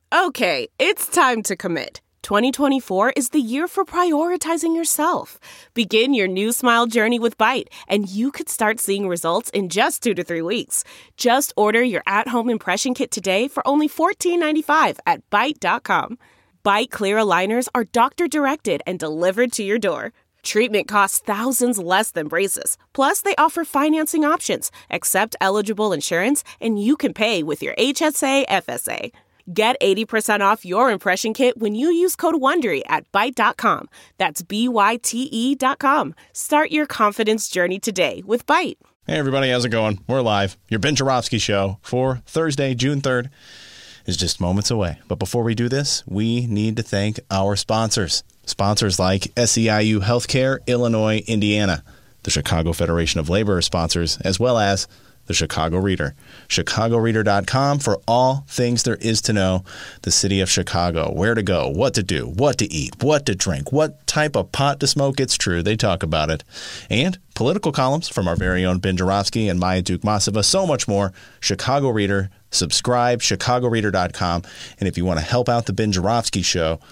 Okay, it's time to commit. 2024 is the year for prioritizing yourself. Begin your new smile journey with Byte, and you could start seeing results in just 2 to 3 weeks. Just order your at-home impression kit today for only $14.95 at Byte.com. Byte Clear aligners are doctor-directed and delivered to your door. Treatment costs thousands less than braces. Plus, they offer financing options, accept eligible insurance, and you can pay with your HSA FSA. Get 80% off your impression kit when you use code WONDERY at Byte.com. That's BYTE.com. Start your confidence journey today with Byte. Hey, everybody. How's it going? We're live. Your Ben Joravsky Show for Thursday, June 3rd is just moments away. But before we do this, we need to thank our sponsors. Sponsors like SEIU Healthcare, Illinois, Indiana. The Chicago Federation of Labor sponsors, as well as the Chicago Reader. ChicagoReader.com for all things there is to know. The city of Chicago, where to go, what to do, what to eat, what to drink, what type of pot to smoke. It's true. They talk about it. And political columns from our very own Ben Joravsky and Maya Dukmasova. So much more. Chicago Reader. Subscribe, ChicagoReader.com. And if you want to help out the Ben Joravsky Show,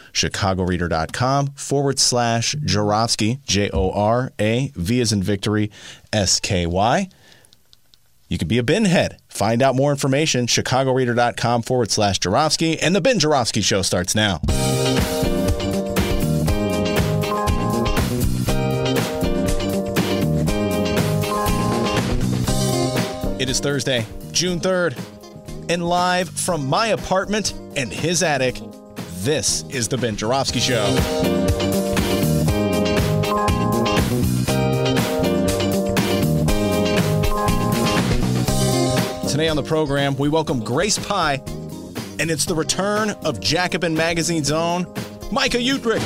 ChicagoReader.com/Joravsky, Jorav as in victory, SKY. You can be a Ben head. Find out more information, ChicagoReader.com/Joravsky. And the Ben Joravsky Show starts now. It is Thursday, June 3rd. And live from my apartment and his attic, this is the Ben Joravsky Show. Today on the program, we welcome Grace Pye, and it's the return of Jacobin Magazine's own Micah Utrick.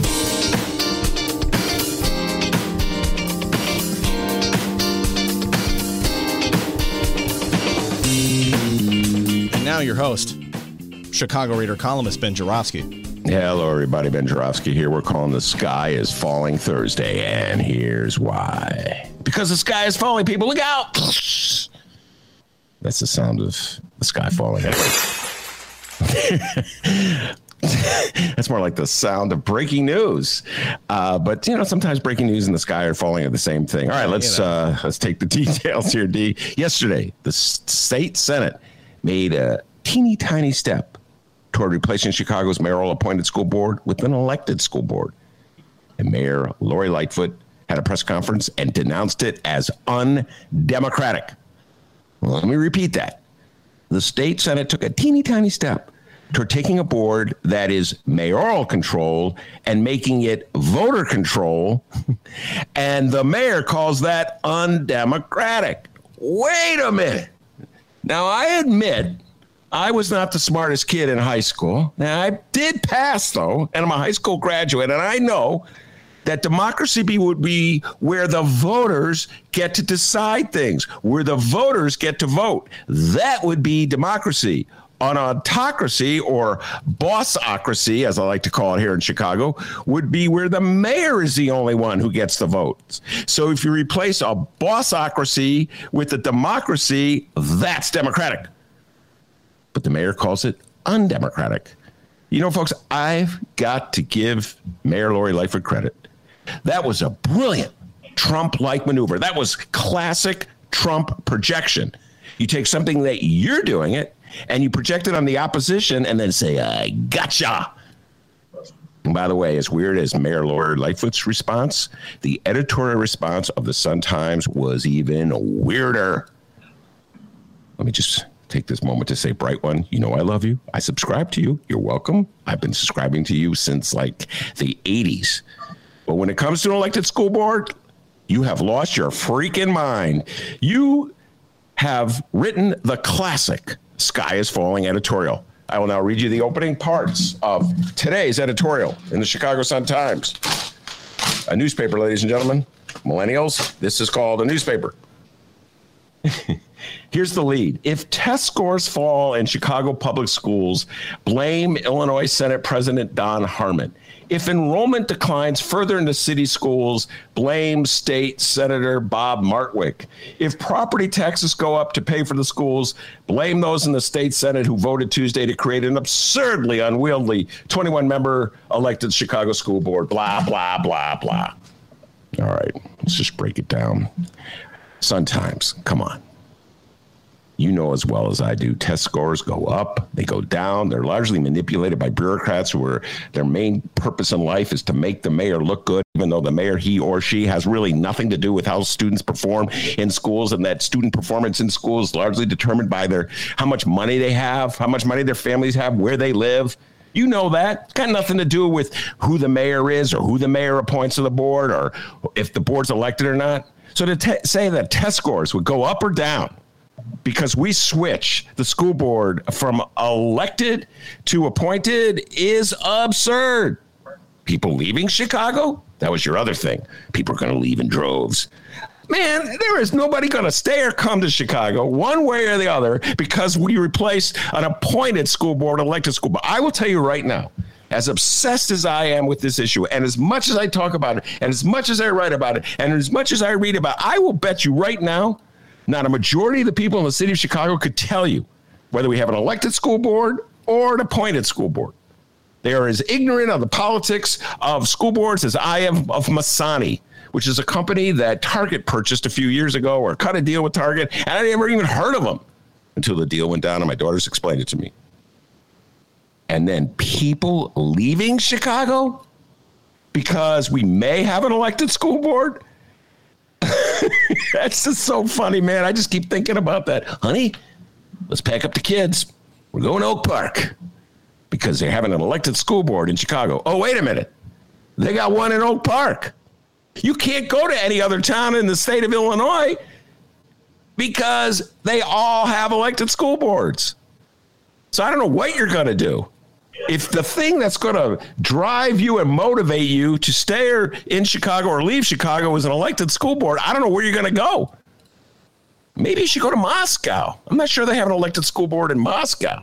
Now your host, Chicago Reader columnist Ben Joravsky. Hello, everybody. Ben Joravsky here. We're calling The Sky is Falling Thursday, and here's why. Because the sky is falling, people. Look out! That's the sound of the sky falling. That's more like the sound of breaking news. But, you know, sometimes breaking news and the sky are falling are the same thing. All right, let's take the details here, D. Yesterday, the state Senate made a teeny tiny step toward replacing Chicago's mayoral appointed school board with an elected school board. And Mayor Lori Lightfoot had a press conference and denounced it as undemocratic. Well, let me repeat that. The state Senate took a teeny tiny step toward taking a board that is mayoral control and making it voter control. And the mayor calls that undemocratic. Wait a minute. Now, I admit I was not the smartest kid in high school. Now, I did pass, though, and I'm a high school graduate, and I know that democracy would be where the voters get to decide things, where the voters get to vote. That would be democracy. An autocracy, or bossocracy, as I like to call it here in Chicago, would be where the mayor is the only one who gets the votes. So if you replace a bossocracy with a democracy, that's democratic. But the mayor calls it undemocratic. You know, folks, I've got to give Mayor Lori Lightfoot credit. That was a brilliant Trump-like maneuver. That was classic Trump projection. You take something that you're doing it, and you project it on the opposition and then say, I gotcha. And by the way, as weird as Mayor Lori Lightfoot's response, the editorial response of the Sun-Times was even weirder. Let me just take this moment to say, Bright One, you know I love you. I subscribe to you. You're welcome. I've been subscribing to you since like the 80s. But when it comes to an elected school board, you have lost your freaking mind. You have written the classic Sky is Falling editorial. I will now read you the opening parts of today's editorial in the Chicago Sun-Times. A newspaper, ladies and gentlemen. Millennials, this is called a newspaper. Here's the lead. If test scores fall in Chicago public schools, blame Illinois Senate President Don Harmon. If enrollment declines further into city schools, blame State Senator Bob Martwick. If property taxes go up to pay for the schools, blame those in the state Senate who voted Tuesday to create an absurdly unwieldy 21-member elected Chicago school board. Blah, blah, blah, blah. All right, let's just break it down. Sun-Times, come on. You know as well as I do, test scores go up, they go down. They're largely manipulated by bureaucrats who are their main purpose in life is to make the mayor look good, even though the mayor, he or she, has really nothing to do with how students perform in schools, and that student performance in schools is largely determined by how much money they have, how much money their families have, where they live. You know that. It's got nothing to do with who the mayor is or who the mayor appoints to the board or if the board's elected or not. So to say that test scores would go up or down because we switch the school board from elected to appointed is absurd. People leaving Chicago? That was your other thing. People are going to leave in droves. Man, there is nobody going to stay or come to Chicago one way or the other because we replaced an appointed school board, elected school board. I will tell you right now, as obsessed as I am with this issue, and as much as I talk about it, and as much as I write about it, and as much as I read about it, I will bet you right now, not a majority of the people in the city of Chicago could tell you whether we have an elected school board or an appointed school board. They are as ignorant of the politics of school boards as I am of Masani, which is a company that Target purchased a few years ago or cut a deal with Target, and I never even heard of them until the deal went down and my daughters explained it to me. And then people leaving Chicago because we may have an elected school board? That's just so funny, man. I just keep thinking about that. Honey, let's pack up the kids. We're going to Oak Park because they're having an elected school board in Chicago. Oh, wait a minute. They got one in Oak Park. You can't go to any other town in the state of Illinois because they all have elected school boards. So I don't know what you're going to do. If the thing that's going to drive you and motivate you to stay in Chicago or leave Chicago is an elected school board, I don't know where you're going to go. Maybe you should go to Moscow. I'm not sure they have an elected school board in Moscow.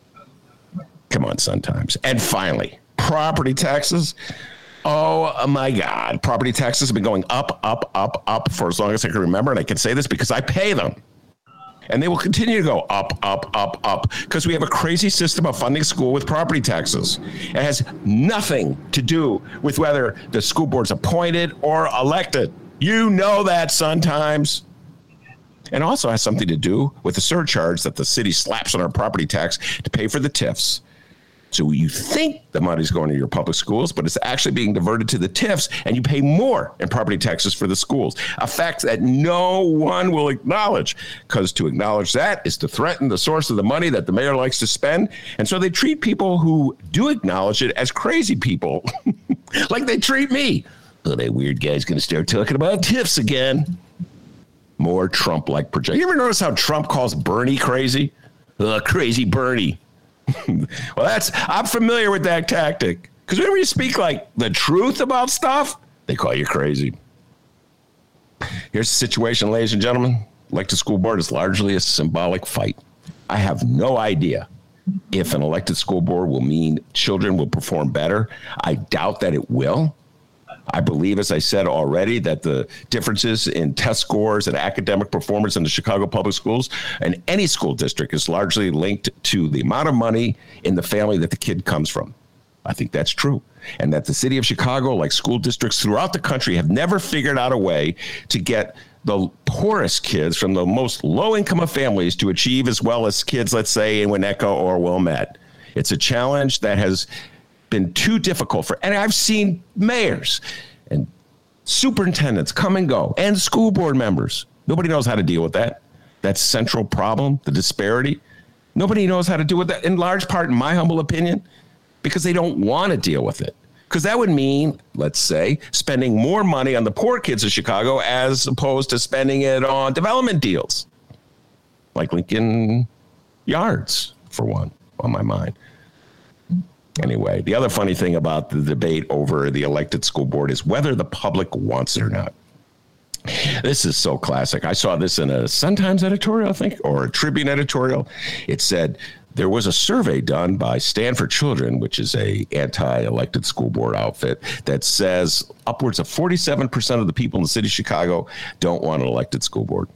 Come on, Sun-Times. And finally, property taxes. Oh, my God. Property taxes have been going up for as long as I can remember. And I can say this because I pay them. And they will continue to go up, because we have a crazy system of funding school with property taxes. It has nothing to do with whether the school board's appointed or elected. You know that, Sun-Times. And also has something to do with the surcharge that the city slaps on our property tax to pay for the TIFs. So you think the money's going to your public schools, but it's actually being diverted to the TIFs, and you pay more in property taxes for the schools, a fact that no one will acknowledge, because to acknowledge that is to threaten the source of the money that the mayor likes to spend. And so they treat people who do acknowledge it as crazy people, like they treat me. Oh, that weird guy's going to start talking about TIFs again. More Trump-like projection. You ever notice how Trump calls Bernie crazy? Crazy Bernie. Well, I'm familiar with that tactic, because whenever you speak like the truth about stuff, they call you crazy. Here's the situation, ladies and gentlemen. Elected school board is largely a symbolic fight. I have no idea if an elected school board will mean children will perform better. I doubt that it will. I believe, as I said already, that the differences in test scores and academic performance in the Chicago public schools and any school district is largely linked to the amount of money in the family that the kid comes from. I think that's true. And that the city of Chicago, like school districts throughout the country, have never figured out a way to get the poorest kids from the most low income of families to achieve as well as kids, let's say, in Winnetka or Wilmette. It's a challenge that has been too difficult and I've seen mayors and superintendents come and go and school board members. Nobody knows how to deal with that. That central problem, the disparity. Nobody knows how to deal with that, in large part, in my humble opinion, because they don't want to deal with it. Because that would mean, let's say, spending more money on the poor kids of Chicago as opposed to spending it on development deals, like Lincoln Yards, for one, on my mind. Anyway, the other funny thing about the debate over the elected school board is whether the public wants it or not. This is so classic. I saw this in a Sun-Times editorial, I think, or a Tribune editorial. It said there was a survey done by Stand for Children, which is a anti-elected school board outfit, that says upwards of 47% of the people in the city of Chicago don't want an elected school board.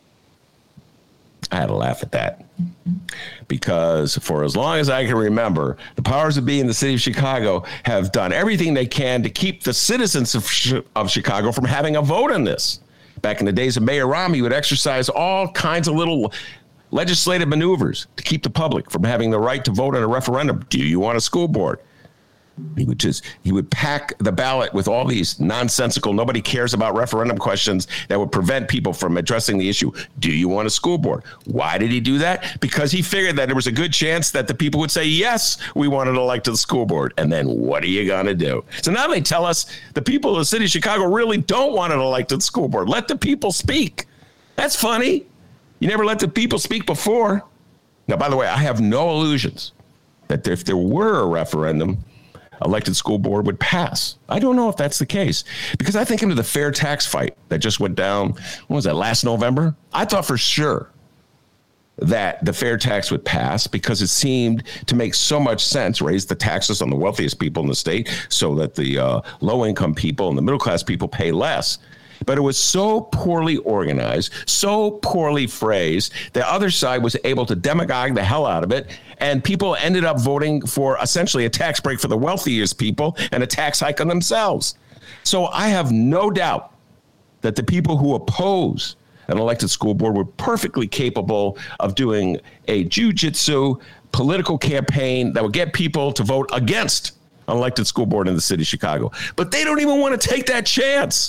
I had to laugh at that because for as long as I can remember, the powers that be in the city of Chicago have done everything they can to keep the citizens of Chicago from having a vote on this. Back in the days of Mayor Rahm, he would exercise all kinds of little legislative maneuvers to keep the public from having the right to vote on a referendum. Do you want a school board? He would pack the ballot with all these nonsensical, nobody cares about referendum questions that would prevent people from addressing the issue. Do you want a school board? Why did he do that? Because he figured that there was a good chance that the people would say, yes, we want an elected school board. And then what are you going to do? So now they tell us the people of the city of Chicago really don't want an elected school board. Let the people speak. That's funny. You never let the people speak before. Now, by the way, I have no illusions that if there were a referendum, elected school board would pass. I don't know if that's the case because I think into the fair tax fight that just went down, what was that, last November? I thought for sure that the fair tax would pass because it seemed to make so much sense, raise the taxes on the wealthiest people in the state so that the low-income people and the middle-class people pay less. But it was so poorly organized, so poorly phrased, the other side was able to demagogue the hell out of it, and people ended up voting for essentially a tax break for the wealthiest people and a tax hike on themselves. So I have no doubt that the people who oppose an elected school board were perfectly capable of doing a jiu-jitsu political campaign that would get people to vote against an elected school board in the city of Chicago. But they don't even want to take that chance.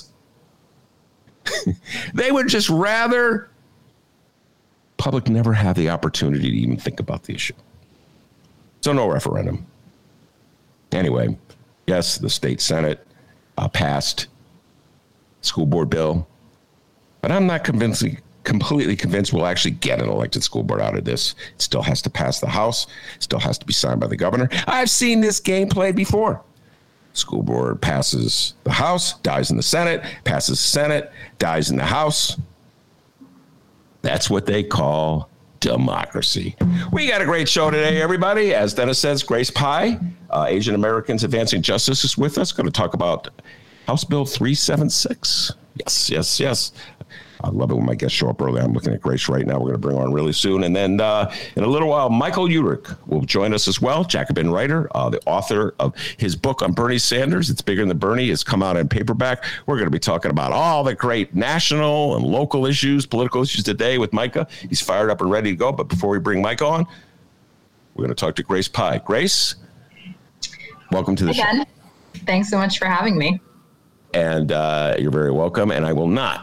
They would just rather public never have the opportunity to even think about the issue. So no referendum. Anyway, yes, the state Senate passed school board bill, but I'm not completely convinced we'll actually get an elected school board out of this. It still has to pass the House, still has to be signed by the governor. I've seen this game played before. School board passes the House, dies in the Senate, passes the Senate, dies in the House. That's what they call democracy. We got a great show today, everybody. As Dennis says, Grace Pye, Asian Americans Advancing Justice, is with us. Going to talk about House Bill 376. Yes. I love it when my guests show up early. I'm looking at Grace right now. We're going to bring her on really soon. And then in a little while, Michael Uhrich will join us as well. Jacobin writer, the author of his book on Bernie Sanders, It's Bigger Than Bernie, has come out in paperback. We're going to be talking about all the great national and local issues, political issues today with Micah. He's fired up and ready to go. But before we bring Micah on, we're going to talk to Grace Pye. Grace, welcome to the show. Thanks so much for having me. And you're very welcome. And I will not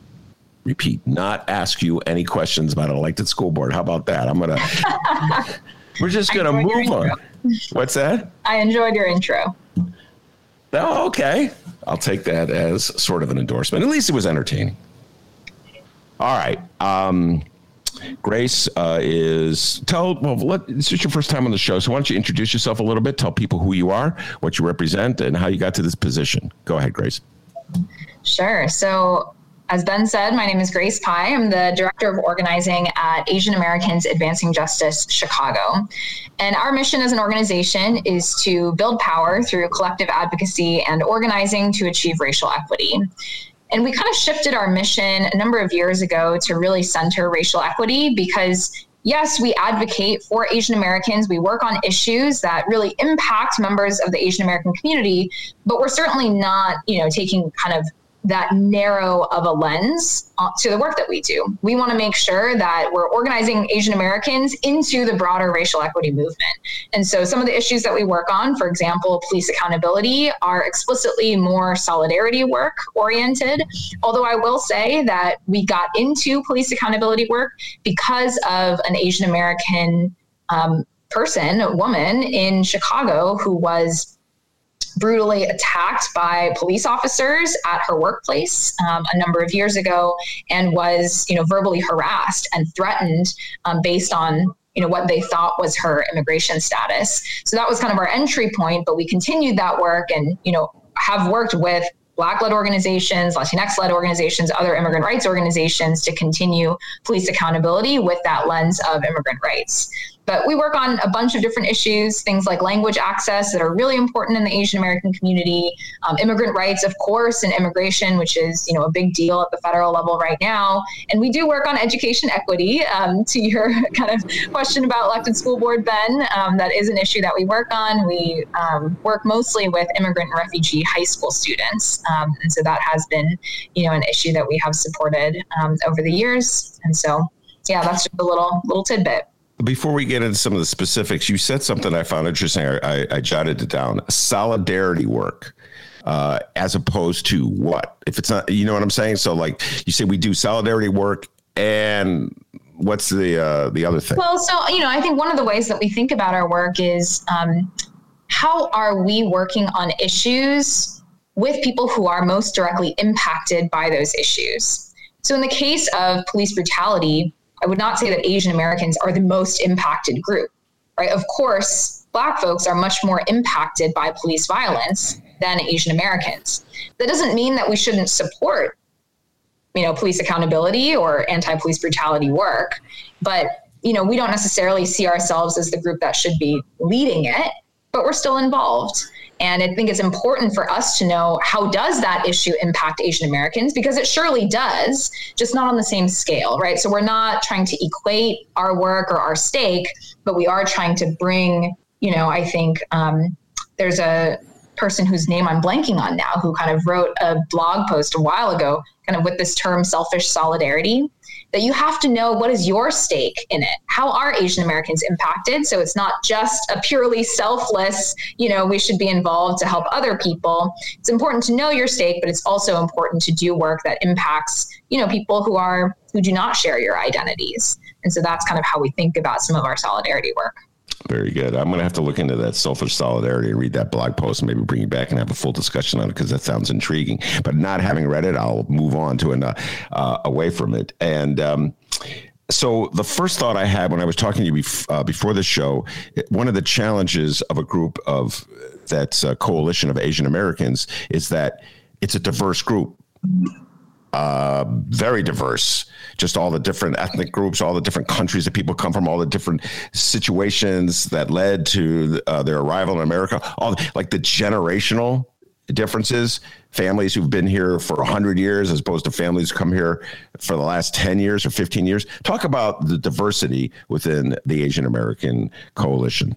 ask you any questions about an elected school board. How about that? We're just going to move on. What's that? I enjoyed your intro. Oh, okay. I'll take that as sort of an endorsement. At least it was entertaining. All right. Grace this is your first time on the show. So why don't you introduce yourself a little bit, tell people who you are, what you represent, and how you got to this position. Go ahead, Grace. Sure. So as Ben said, my name is Grace Pye. I'm the Director of Organizing at Asian Americans Advancing Justice Chicago. And our mission as an organization is to build power through collective advocacy and organizing to achieve racial equity. And we kind of shifted our mission a number of years ago to really center racial equity because, yes, we advocate for Asian Americans. We work on issues that really impact members of the Asian American community, but we're certainly not, taking kind of that narrow of a lens to the work that we do. We want to make sure that we're organizing Asian Americans into the broader racial equity movement. And so some of the issues that we work on, for example, police accountability, are explicitly more solidarity work oriented. Although I will say that we got into police accountability work because of an Asian American a woman in Chicago who was brutally attacked by police officers at her workplace a number of years ago and was, verbally harassed and threatened based on, what they thought was her immigration status. So that was kind of our entry point, but we continued that work and, have worked with Black-led organizations, Latinx-led organizations, other immigrant rights organizations to continue police accountability with that lens of immigrant rights. But we work on a bunch of different issues, things like language access that are really important in the Asian American community, immigrant rights, of course, and immigration, which is, a big deal at the federal level right now. And we do work on education equity. To your kind of question about elected school board, Ben, that is an issue that we work on. We work mostly with immigrant and refugee high school students. And so that has been, an issue that we have supported over the years. And so, yeah, that's just a little tidbit. Before we get into some of the specifics, you said something I found interesting. I jotted it down. Solidarity work, as opposed to what? If it's not, you know what I'm saying? So like you say we do solidarity work, and what's the other thing? Well, so, I think one of the ways that we think about our work is how are we working on issues with people who are most directly impacted by those issues? So in the case of police brutality, I would not say that Asian Americans are the most impacted group, right? Of course, Black folks are much more impacted by police violence than Asian Americans. That doesn't mean that we shouldn't support, police accountability or anti-police brutality work, but, we don't necessarily see ourselves as the group that should be leading it, but we're still involved. And I think it's important for us to know, how does that issue impact Asian Americans? Because it surely does, just not on the same scale, right? So we're not trying to equate our work or our stake, but we are trying to bring, I think there's a person whose name I'm blanking on now, who kind of wrote a blog post a while ago, kind of with this term selfish solidarity, that you have to know what is your stake in it. How are Asian Americans impacted? So it's not just a purely selfless, we should be involved to help other people. It's important to know your stake, but it's also important to do work that impacts, people who do not share your identities. And so that's kind of how we think about some of our solidarity work. Very good. I'm going to have to look into that selfish solidarity and read that blog post and maybe bring you back and have a full discussion on it, because that sounds intriguing. But not having read it, I'll move on to away from it. And so the first thought I had when I was talking to you before the show, one of the challenges of a group of that's a coalition of Asian Americans is that it's a diverse group. Very diverse, just all the different ethnic groups, all the different countries that people come from, all the different situations that led to their arrival in America, all like the generational differences, families who've been here for 100 years as opposed to families who come here for the last 10 years or 15 years. Talk about the diversity within the Asian American coalition.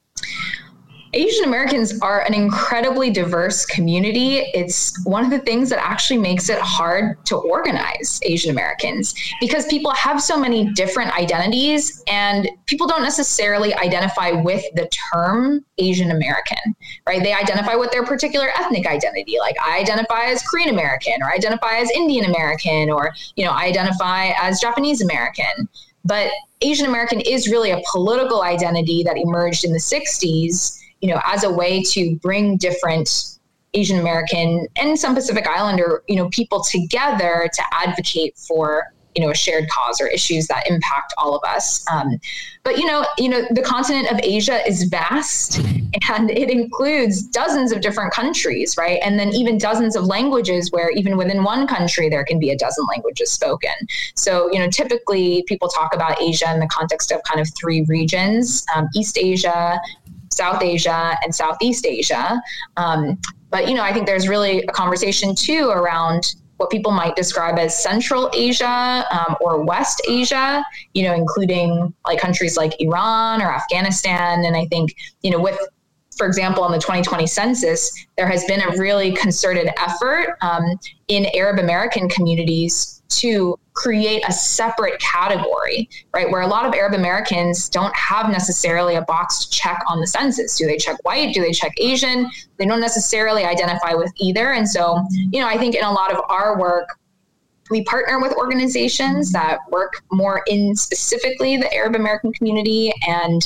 Asian Americans are an incredibly diverse community. It's one of the things that actually makes it hard to organize Asian Americans, because people have so many different identities and people don't necessarily identify with the term Asian American, right? They identify with their particular ethnic identity. Like, I identify as Korean American, or I identify as Indian American, or, I identify as Japanese American. But Asian American is really a political identity that emerged in the 60s, as a way to bring different Asian American and some Pacific Islander, people together to advocate for, a shared cause or issues that impact all of us. But, the continent of Asia is vast, and it includes dozens of different countries, right? And then even dozens of languages, where even within one country, there can be a dozen languages spoken. So, typically people talk about Asia in the context of kind of three regions: East Asia, South Asia, and Southeast Asia. But, I think there's really a conversation too around what people might describe as Central Asia or West Asia, including like countries like Iran or Afghanistan. And I think, for example, in the 2020 census, there has been a really concerted effort in Arab American communities to create a separate category, right? Where a lot of Arab Americans don't have necessarily a box to check on the census. Do they check white? Do they check Asian? They don't necessarily identify with either. And so, I think in a lot of our work, we partner with organizations that work more in specifically the Arab American community. And,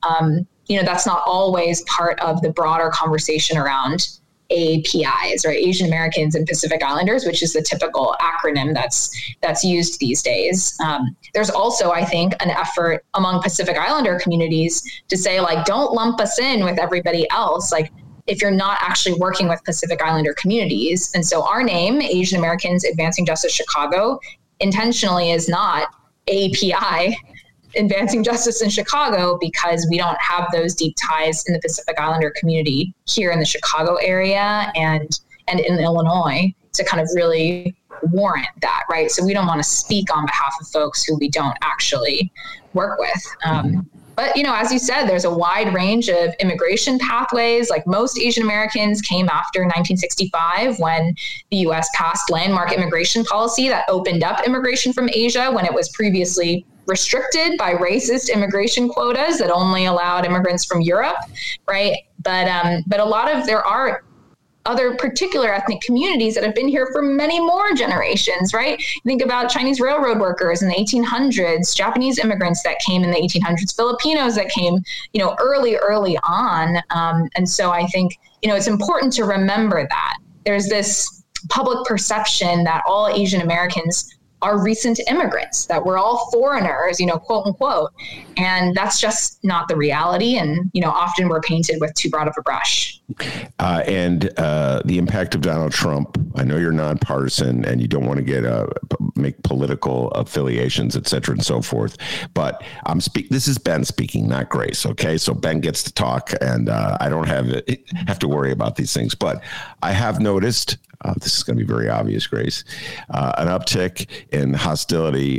that's not always part of the broader conversation around APIs, right? Asian Americans and Pacific Islanders, which is the typical acronym that's used these days. There's also, I think, an effort among Pacific Islander communities to say, like, don't lump us in with everybody else. Like, if you're not actually working with Pacific Islander communities. And so our name, Asian Americans Advancing Justice Chicago, intentionally is not API, Advancing Justice in Chicago, because we don't have those deep ties in the Pacific Islander community here in the Chicago area and in Illinois to kind of really warrant that, right? So we don't want to speak on behalf of folks who we don't actually work with. But, as you said, there's a wide range of immigration pathways. Like most Asian Americans came after 1965 when the U.S. passed landmark immigration policy that opened up immigration from Asia when it was previously restricted by racist immigration quotas that only allowed immigrants from Europe, right? But there are other particular ethnic communities that have been here for many more generations, right? Think about Chinese railroad workers in the 1800s, Japanese immigrants that came in the 1800s, Filipinos that came, early on. And so I think, it's important to remember that there's this public perception that all Asian Americans are recent immigrants, that we're all foreigners, quote unquote. And that's just not the reality. And, often we're painted with too broad of a brush. And the impact of Donald Trump, I know you're nonpartisan and you don't want to make political affiliations, et cetera, and so forth. But this is Ben speaking, not Grace. Okay. So Ben gets to talk and I don't have to worry about these things, but I have noticed, this is going to be very obvious, Grace, an uptick in hostility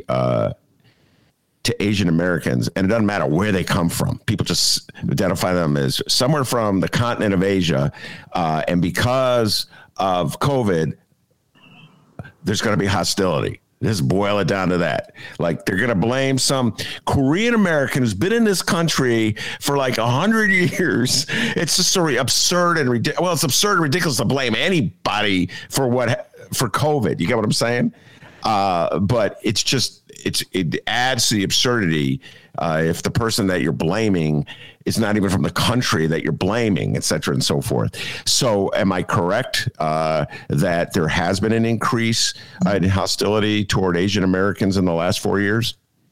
to Asian Americans, and it doesn't matter where they come from. People just identify them as somewhere from the continent of Asia, and because of COVID, there's going to be hostility. Just boil it down to that. Like they're going to blame some Korean American who's been in this country for like 100 years. It's just sort of absurd and ridiculous. Well, it's absurd and ridiculous to blame anybody for COVID. You get what I'm saying? But it adds to the absurdity if the person that you're blaming is not even from the country that you're blaming, et cetera, and so forth. So am I correct that there has been an increase in hostility toward Asian Americans in the last 4 years?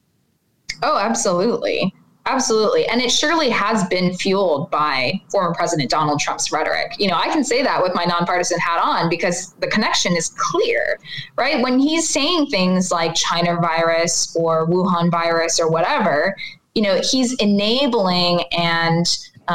Oh, absolutely. Absolutely. And it surely has been fueled by former President Donald Trump's rhetoric. I can say that with my nonpartisan hat on because the connection is clear, right? When he's saying things like China virus or Wuhan virus or whatever, he's enabling and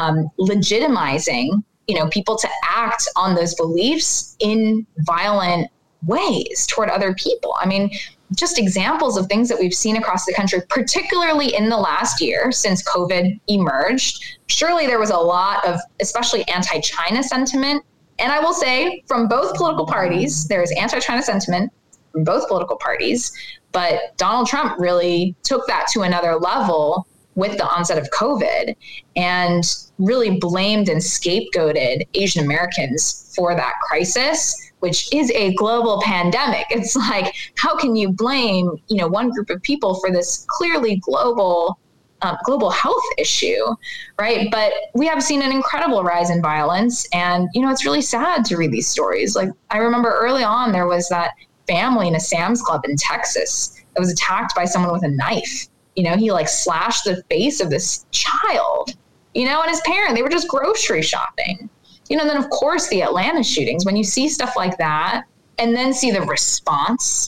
legitimizing, people to act on those beliefs in violent ways toward other people. I mean, just examples of things that we've seen across the country, particularly in the last year since COVID emerged. Surely there was a lot of especially anti-China sentiment. And I will say from both political parties, there is anti-China sentiment from both political parties. But Donald Trump really took that to another level with the onset of COVID and really blamed and scapegoated Asian Americans for that crisis, which is a global pandemic. It's like, how can you blame, one group of people for this clearly global health issue, right? But we have seen an incredible rise in violence. And, it's really sad to read these stories. Like, I remember early on, there was that family in a Sam's Club in Texas that was attacked by someone with a knife. He slashed the face of this child, and his parent, they were just grocery shopping. Then of course the Atlanta shootings, when you see stuff like that and then see the response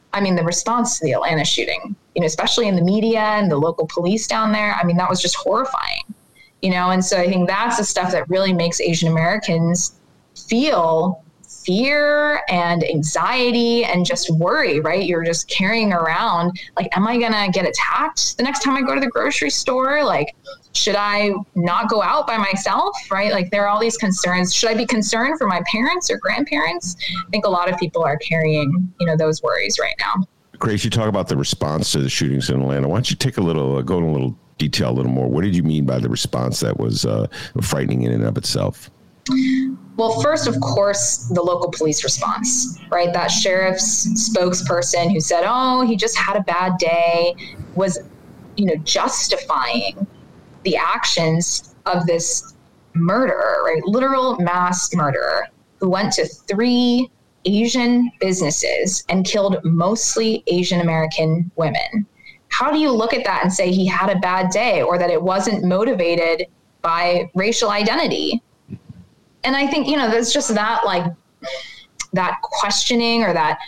to the Atlanta shooting, especially in the media and the local police down there, that was just horrifying, and so I think that's the stuff that really makes Asian Americans feel fear and anxiety and just worry, right? You're just carrying around, like, am I going to get attacked the next time I go to the grocery store? Like, should I not go out by myself, right? Like, there are all these concerns. Should I be concerned for my parents or grandparents? I think a lot of people are carrying, those worries right now. Grace, you talk about the response to the shootings in Atlanta. Why don't you go in a little detail a little more? What did you mean by the response that was frightening in and of itself? Well, first, of course, the local police response, right? That sheriff's spokesperson who said, oh, he just had a bad day, was, justifying the actions of this murderer, right? Literal mass murderer who went to 3 Asian businesses and killed mostly Asian American women. How do you look at that and say he had a bad day or that it wasn't motivated by racial identity? And I think, there's just that, like, that questioning, or that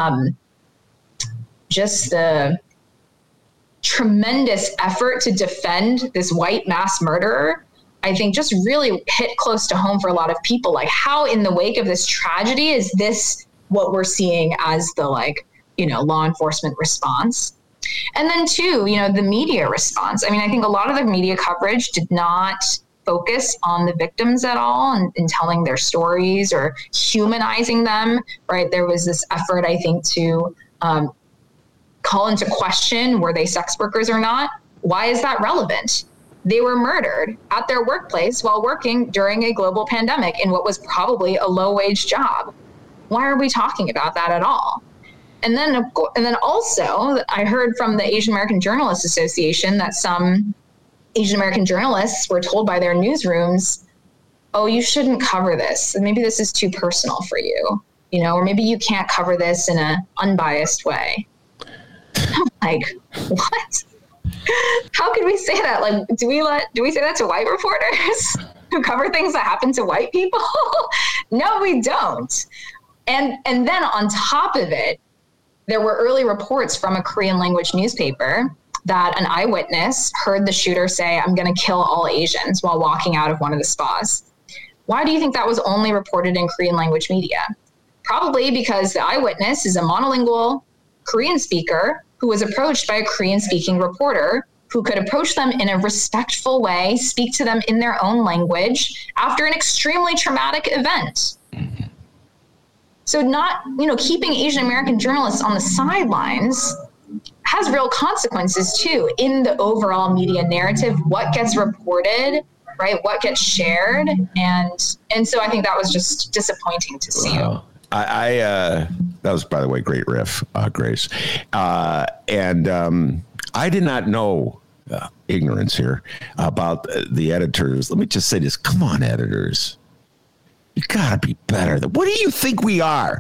just the tremendous effort to defend this white mass murderer, I think just really hit close to home for a lot of people. Like, how in the wake of this tragedy is this what we're seeing as the, like, law enforcement response? And then too, the media response. I mean, I think a lot of the media coverage did not focus on the victims at all in telling their stories or humanizing them, right? There was this effort, I think, to call into question, were they sex workers or not? Why is that relevant? They were murdered at their workplace while working during a global pandemic in what was probably a low-wage job. Why are we talking about that at all? And then also, I heard from the Asian American Journalists Association that some Asian American journalists were told by their newsrooms, oh, you shouldn't cover this. Maybe this is too personal for you, or maybe you can't cover this in an unbiased way. I'm like, what? How could we say that? Like, do we say that to white reporters who cover things that happen to white people? No, we don't. And then on top of it, there were early reports from a Korean language newspaper that an eyewitness heard the shooter say, I'm going to kill all Asians, while walking out of one of the spas. Why do you think that was only reported in Korean language media? Probably because the eyewitness is a monolingual Korean speaker who was approached by a Korean speaking reporter who could approach them in a respectful way, speak to them in their own language after an extremely traumatic event. So not, keeping Asian American journalists on the sidelines has real consequences too in the overall media narrative, what gets reported, right? What gets shared. And so I think that was just disappointing to see. Wow. That was, by the way, great riff, Grace. And I did not know, ignorance here, about the editors. Let me just say this. Come on, editors. You gotta be better. What do you think we are?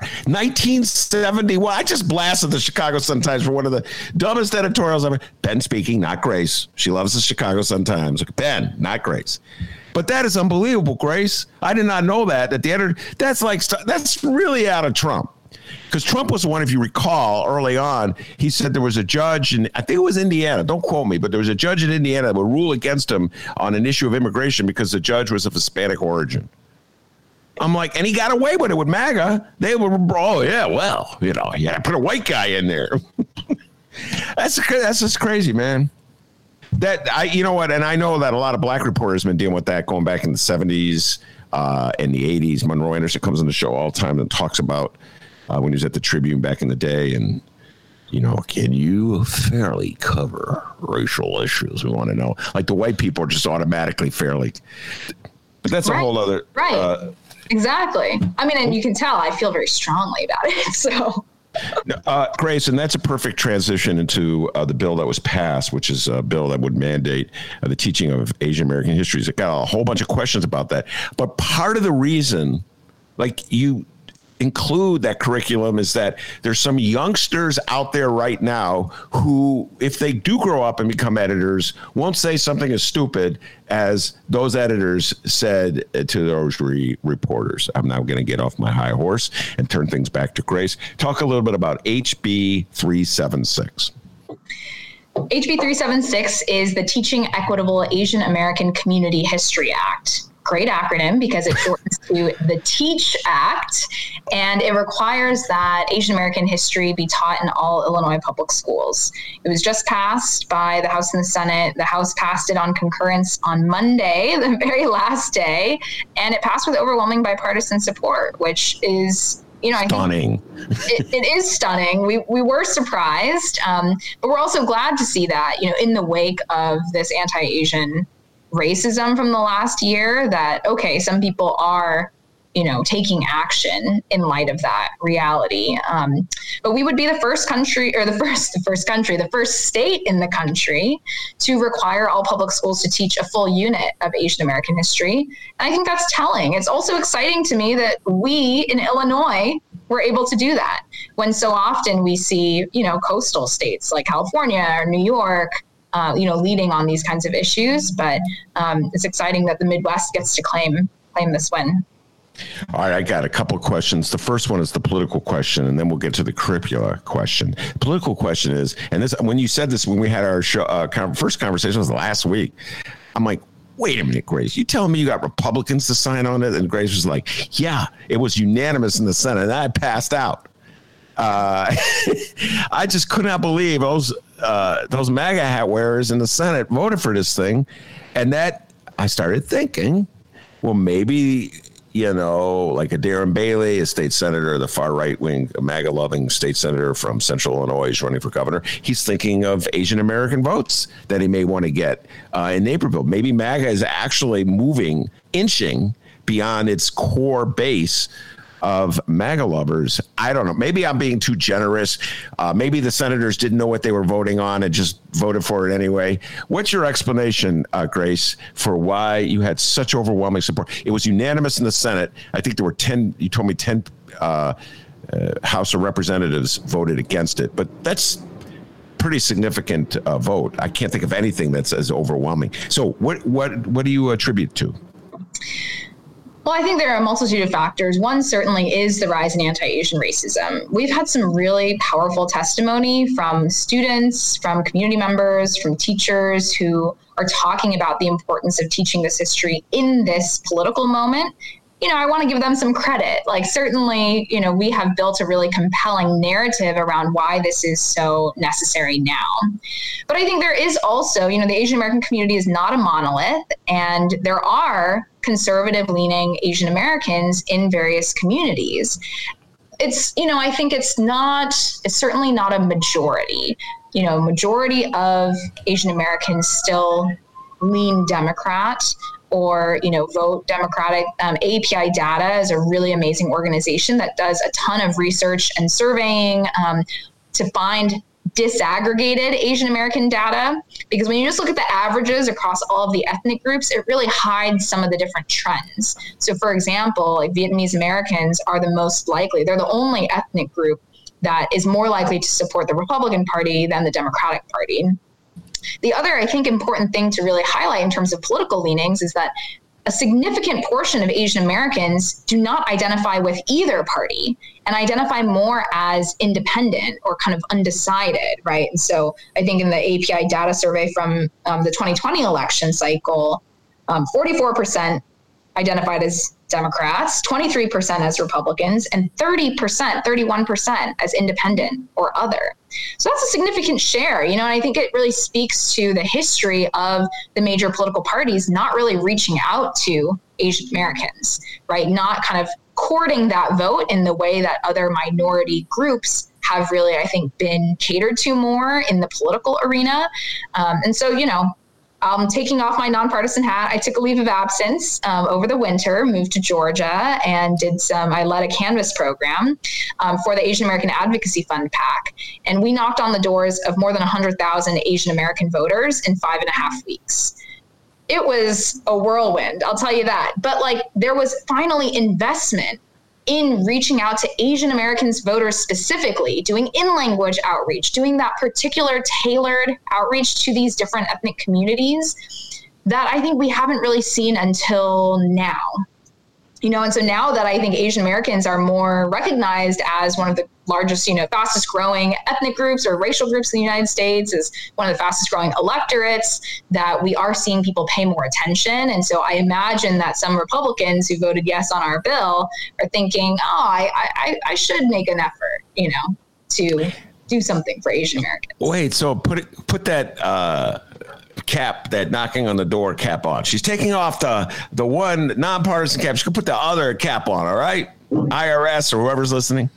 1971. I just blasted the Chicago Sun-Times for one of the dumbest editorials ever. Ben speaking, not Grace. She loves the Chicago Sun-Times. Ben, not Grace. But that is unbelievable, Grace. I did not know that the editor. That's really out of Trump. Because Trump was the one, if you recall, early on, he said there was a judge, and I think it was Indiana, don't quote me, but there was a judge in Indiana that would rule against him on an issue of immigration because the judge was of Hispanic origin. I'm like, and he got away with it with MAGA. They were, oh, yeah, well, you got to put a white guy in there. That's just crazy, man. You know what? And I know that a lot of black reporters have been dealing with that going back in the 70s and the 80s. Monroe Anderson comes on the show all the time and talks about when he was at the Tribune back in the day. And, can you fairly cover racial issues? We want to know. Like, the white people are just automatically fairly. But that's a whole other. Right. Exactly. I mean, and you can tell I feel very strongly about it. So, Grace, and that's a perfect transition into the bill that was passed, which is a bill that would mandate the teaching of Asian American history. It got a whole bunch of questions about that. But part of the reason, like you include that curriculum, is that there's some youngsters out there right now who, if they do grow up and become editors, won't say something as stupid as those editors said to those reporters. I'm now going to get off my high horse and turn things back to Grace. Talk a little bit about HB 376. HB 376 is the Teaching Equitable Asian American Community History Act. Great acronym because it shortens to the TEACH Act, and it requires that Asian American history be taught in all Illinois public schools. It was just passed by the House and the Senate. The House passed it on concurrence on Monday, the very last day, and it passed with overwhelming bipartisan support, which is, stunning. It is stunning. We were surprised, but we're also glad to see that, in the wake of this anti-Asian racism from the last year, that, okay, some people are, taking action in light of that reality. But we would be the first state in the country to require all public schools to teach a full unit of Asian American history. And I think that's telling. It's also exciting to me that we in Illinois were able to do that, when so often we see, coastal states like California or New York, leading on these kinds of issues. But it's exciting that the Midwest gets to claim this win. All right, I got a couple of questions. The first one is the political question, and then we'll get to the curricula question. The political question is, and this, when you said this, when we had our show, first conversation was last week, I'm like, wait a minute, Grace, you telling me you got Republicans to sign on it? And Grace was like, yeah, it was unanimous in the Senate, and I passed out. I just could not believe those MAGA hat wearers in the Senate voted for this thing. And that I started thinking, well, maybe, like a Darren Bailey, a state senator, the far right wing, MAGA loving state senator from Central Illinois is running for governor. He's thinking of Asian American votes that he may want to get in Naperville. Maybe MAGA is actually inching beyond its core base of MAGA lovers. I don't know. Maybe I'm being too generous. Maybe the senators didn't know what they were voting on and just voted for it anyway. What's your explanation, Grace, for why you had such overwhelming support? It was unanimous in the Senate. I think there were 10, you told me 10 House of Representatives voted against it, but that's pretty significant vote. I can't think of anything that's as overwhelming. So what do you attribute to? Well, I think there are a multitude of factors. One certainly is the rise in anti-Asian racism. We've had some really powerful testimony from students, from community members, from teachers who are talking about the importance of teaching this history in this political moment. I want to give them some credit. Certainly, we have built a really compelling narrative around why this is so necessary now. But I think there is also, the Asian American community is not a monolith, and there are conservative-leaning Asian Americans in various communities. It's, I think it's certainly not a majority. Majority of Asian Americans still lean Democrat or, vote Democratic. API Data is a really amazing organization that does a ton of research and surveying to find disaggregated Asian American data, because when you just look at the averages across all of the ethnic groups, it really hides some of the different trends. So for example, Vietnamese Americans are the most likely, they're the only ethnic group that is more likely to support the Republican Party than the Democratic Party. The other, I think, important thing to really highlight in terms of political leanings is that a significant portion of Asian Americans do not identify with either party and identify more as independent or kind of undecided, right? And so I think in the API data survey from the 2020 election cycle, 44% identified as Democrats, 23% as Republicans, and 31% as independent or other. So that's a significant share, and I think it really speaks to the history of the major political parties not really reaching out to Asian Americans, right? Not kind of courting that vote in the way that other minority groups have really, I think, been catered to more in the political arena. And so, taking off my nonpartisan hat, I took a leave of absence over the winter, moved to Georgia, and I led a Canvas program for the Asian American Advocacy Fund PAC. And we knocked on the doors of more than 100,000 Asian American voters in 5.5 weeks. It was a whirlwind, I'll tell you that. But there was finally investment in reaching out to Asian Americans voters specifically, doing in-language outreach, doing that particular tailored outreach to these different ethnic communities that I think we haven't really seen until now. And so now that I think Asian Americans are more recognized as one of the largest, fastest growing ethnic groups or racial groups in the United States, is one of the fastest growing electorates, that we are seeing people pay more attention. And so I imagine that some Republicans who voted yes on our bill are thinking, I should make an effort, to do something for Asian Americans. Wait, so put that cap, that knocking on the door cap on. She's taking off the one nonpartisan cap. She can put the other cap on, all right? IRS or whoever's listening.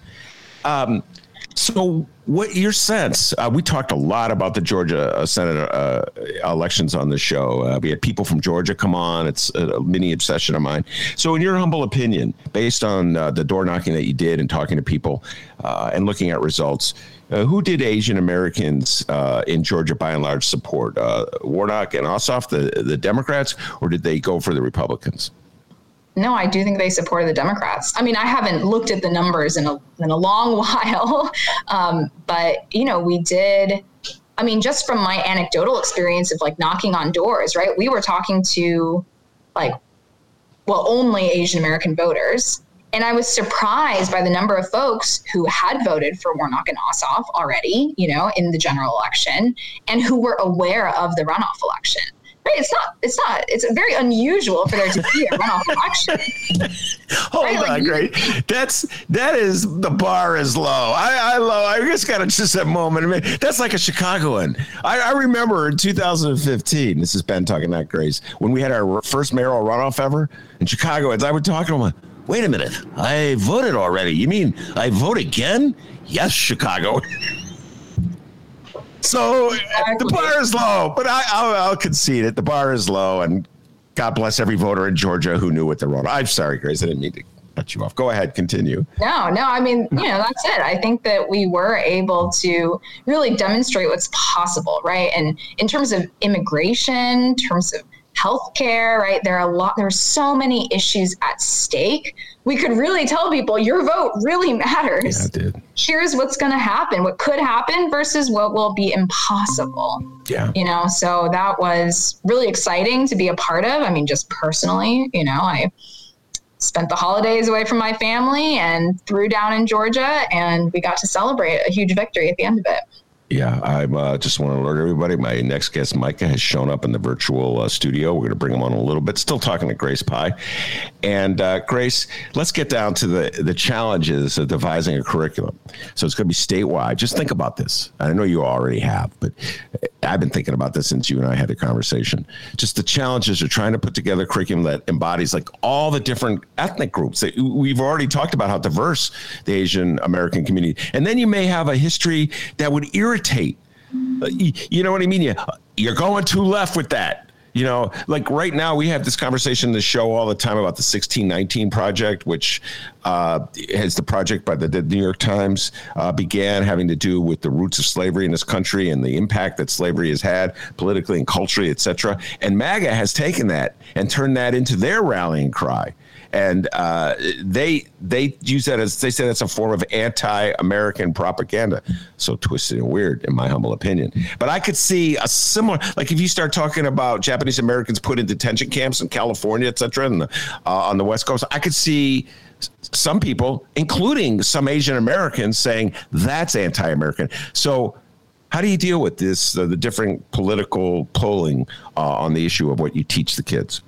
So what your sense, we talked a lot about the Georgia Senate elections on the show. We had people from Georgia come on. It's a mini obsession of mine. So in your humble opinion, based on the door knocking that you did and talking to people and looking at results, who did Asian Americans in Georgia by and large support? Warnock and Ossoff, the Democrats, or did they go for the Republicans? No, I do think they supported the Democrats. I mean, I haven't looked at the numbers in a long while, but, we did. I mean, just from my anecdotal experience of knocking on doors, right? We were talking to only Asian American voters. And I was surprised by the number of folks who had voted for Warnock and Ossoff already, in the general election, and who were aware of the runoff election. Right? It's very unusual for there to be a runoff election. Hold on, great. That is, the bar is low. I just got that moment. I mean, that's like a Chicagoan. I remember in 2015, this is Ben talking, not Grace, when we had our first mayoral runoff ever in Chicago, as I would talk to him, wait a minute, I voted already. You mean I vote again? Yes, Chicago. So the bar is low, but I'll concede it. The bar is low, and God bless every voter in Georgia who knew what they're wrong. I'm sorry, Grace. I didn't mean to cut you off. Go ahead. Continue. No. I mean, that's it. I think that we were able to really demonstrate what's possible, right? And in terms of immigration, in terms of healthcare, right? There's so many issues at stake. We could really tell people your vote really matters. Yeah, it did. Here's what's going to happen, what could happen versus what will be impossible. Yeah. So that was really exciting to be a part of. I mean, just personally, I spent the holidays away from my family and threw down in Georgia, and we got to celebrate a huge victory at the end of it. Yeah, I just want to alert everybody. My next guest, Micah, has shown up in the virtual studio. We're going to bring him on in a little bit. Still talking to Grace Pye. And Grace, let's get down to the challenges of devising a curriculum. So it's going to be statewide. Just think about this. I know you already have, but I've been thinking about this since you and I had a conversation. Just the challenges of trying to put together a curriculum that embodies like all the different ethnic groups. We've already talked about how diverse the Asian American community. And then you may have a history that would irritate. You know what I mean? You're going too left with that. Like right now we have this conversation in the show all the time about the 1619 Project, which has the project by the New York Times began having to do with the roots of slavery in this country and the impact that slavery has had politically and culturally, et cetera. And MAGA has taken that and turned that into their rallying cry. And they use that as, they say that's a form of anti-American propaganda. So twisted and weird, in my humble opinion. But I could see a similar, like if you start talking about Japanese Americans put in detention camps in California, et cetera, and on the West Coast, I could see some people, including some Asian Americans, saying that's anti-American. So how do you deal with this, the different political polling on the issue of what you teach the kids?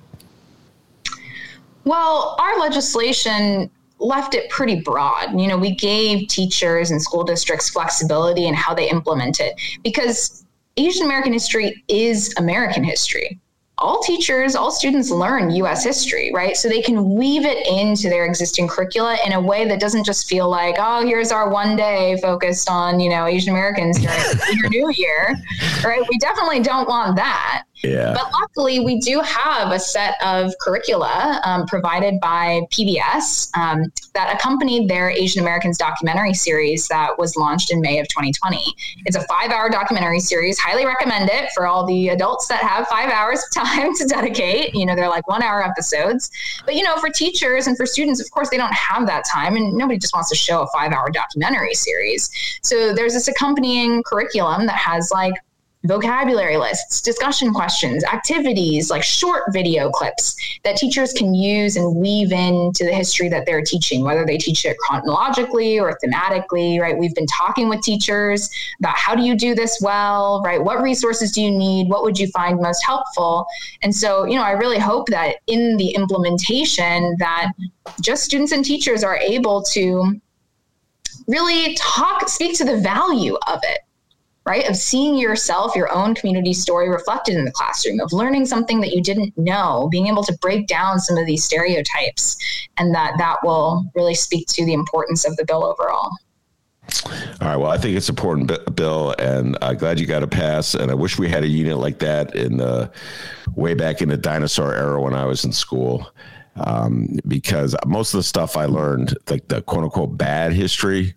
Well, our legislation left it pretty broad. We gave teachers and school districts flexibility in how they implement it because Asian American history is American history. All teachers, all students learn U.S. history, right? So they can weave it into their existing curricula in a way that doesn't just feel like, oh, here's our one day focused on, Asian Americans during your New Year, right? We definitely don't want that. Yeah. But luckily, we do have a set of curricula provided by PBS that accompanied their Asian Americans documentary series that was launched in May of 2020. It's a 5-hour documentary series. Highly recommend it for all the adults that have 5 hours of time to dedicate. They're like 1-hour episodes. But, for teachers and for students, of course, they don't have that time. And nobody just wants to show a 5-hour documentary series. So there's this accompanying curriculum that has like vocabulary lists, discussion questions, activities, like short video clips that teachers can use and weave into the history that they're teaching, whether they teach it chronologically or thematically, right? We've been talking with teachers about how do you do this well, right? What resources do you need? What would you find most helpful? And so, I really hope that in the implementation that just students and teachers are able to really speak to the value of it. Right? Of seeing yourself, your own community story reflected in the classroom, of learning something that you didn't know, being able to break down some of these stereotypes, and that will really speak to the importance of the bill overall. All right. Well, I think it's an important bill, and I'm glad you got a pass. And I wish we had a unit like that way back in the dinosaur era when I was in school, because most of the stuff I learned, like the quote unquote bad history,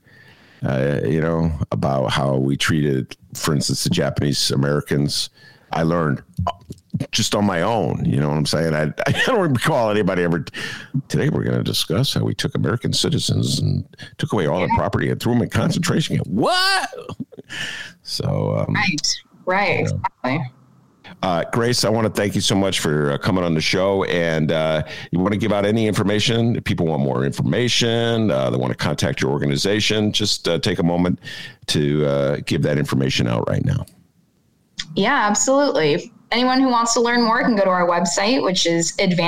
about how we treated, for instance, the Japanese Americans, I learned just on my own. You know what I'm saying? I don't recall anybody ever. Today we're going to discuss how we took American citizens and took away all their property and threw them in concentration camp. What? So right, exactly. Grace, I want to thank you so much for coming on the show. And you want to give out any information? If people want more information, they want to contact your organization, just take a moment to give that information out right now. Yeah, absolutely. Anyone who wants to learn more can go to our website, which is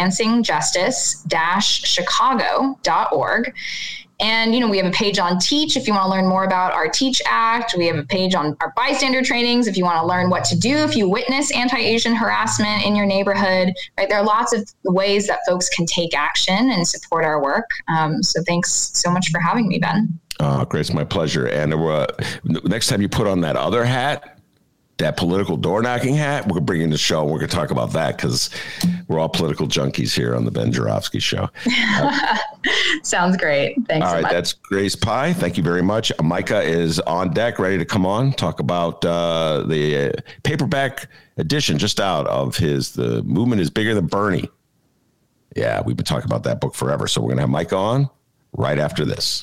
advancingjustice-chicago.org. And, we have a page on Teach if you want to learn more about our Teach Act. We have a page on our bystander trainings if you want to learn what to do if you witness anti-Asian harassment in your neighborhood. Right? There are lots of ways that folks can take action and support our work. So thanks so much for having me, Ben. Grace, my pleasure. And next time you put on that other hat, that political door knocking hat, we're going to bring in the show. We're going to talk about that because we're all political junkies here on the Ben Joravsky Show. Sounds great. Thanks. All right. So much. That's Grace Pye. Thank you very much. Micah is on deck, ready to come on, talk about the paperback edition just out of The Movement is Bigger Than Bernie. Yeah, we've been talking about that book forever. So we're going to have Micah on right after this.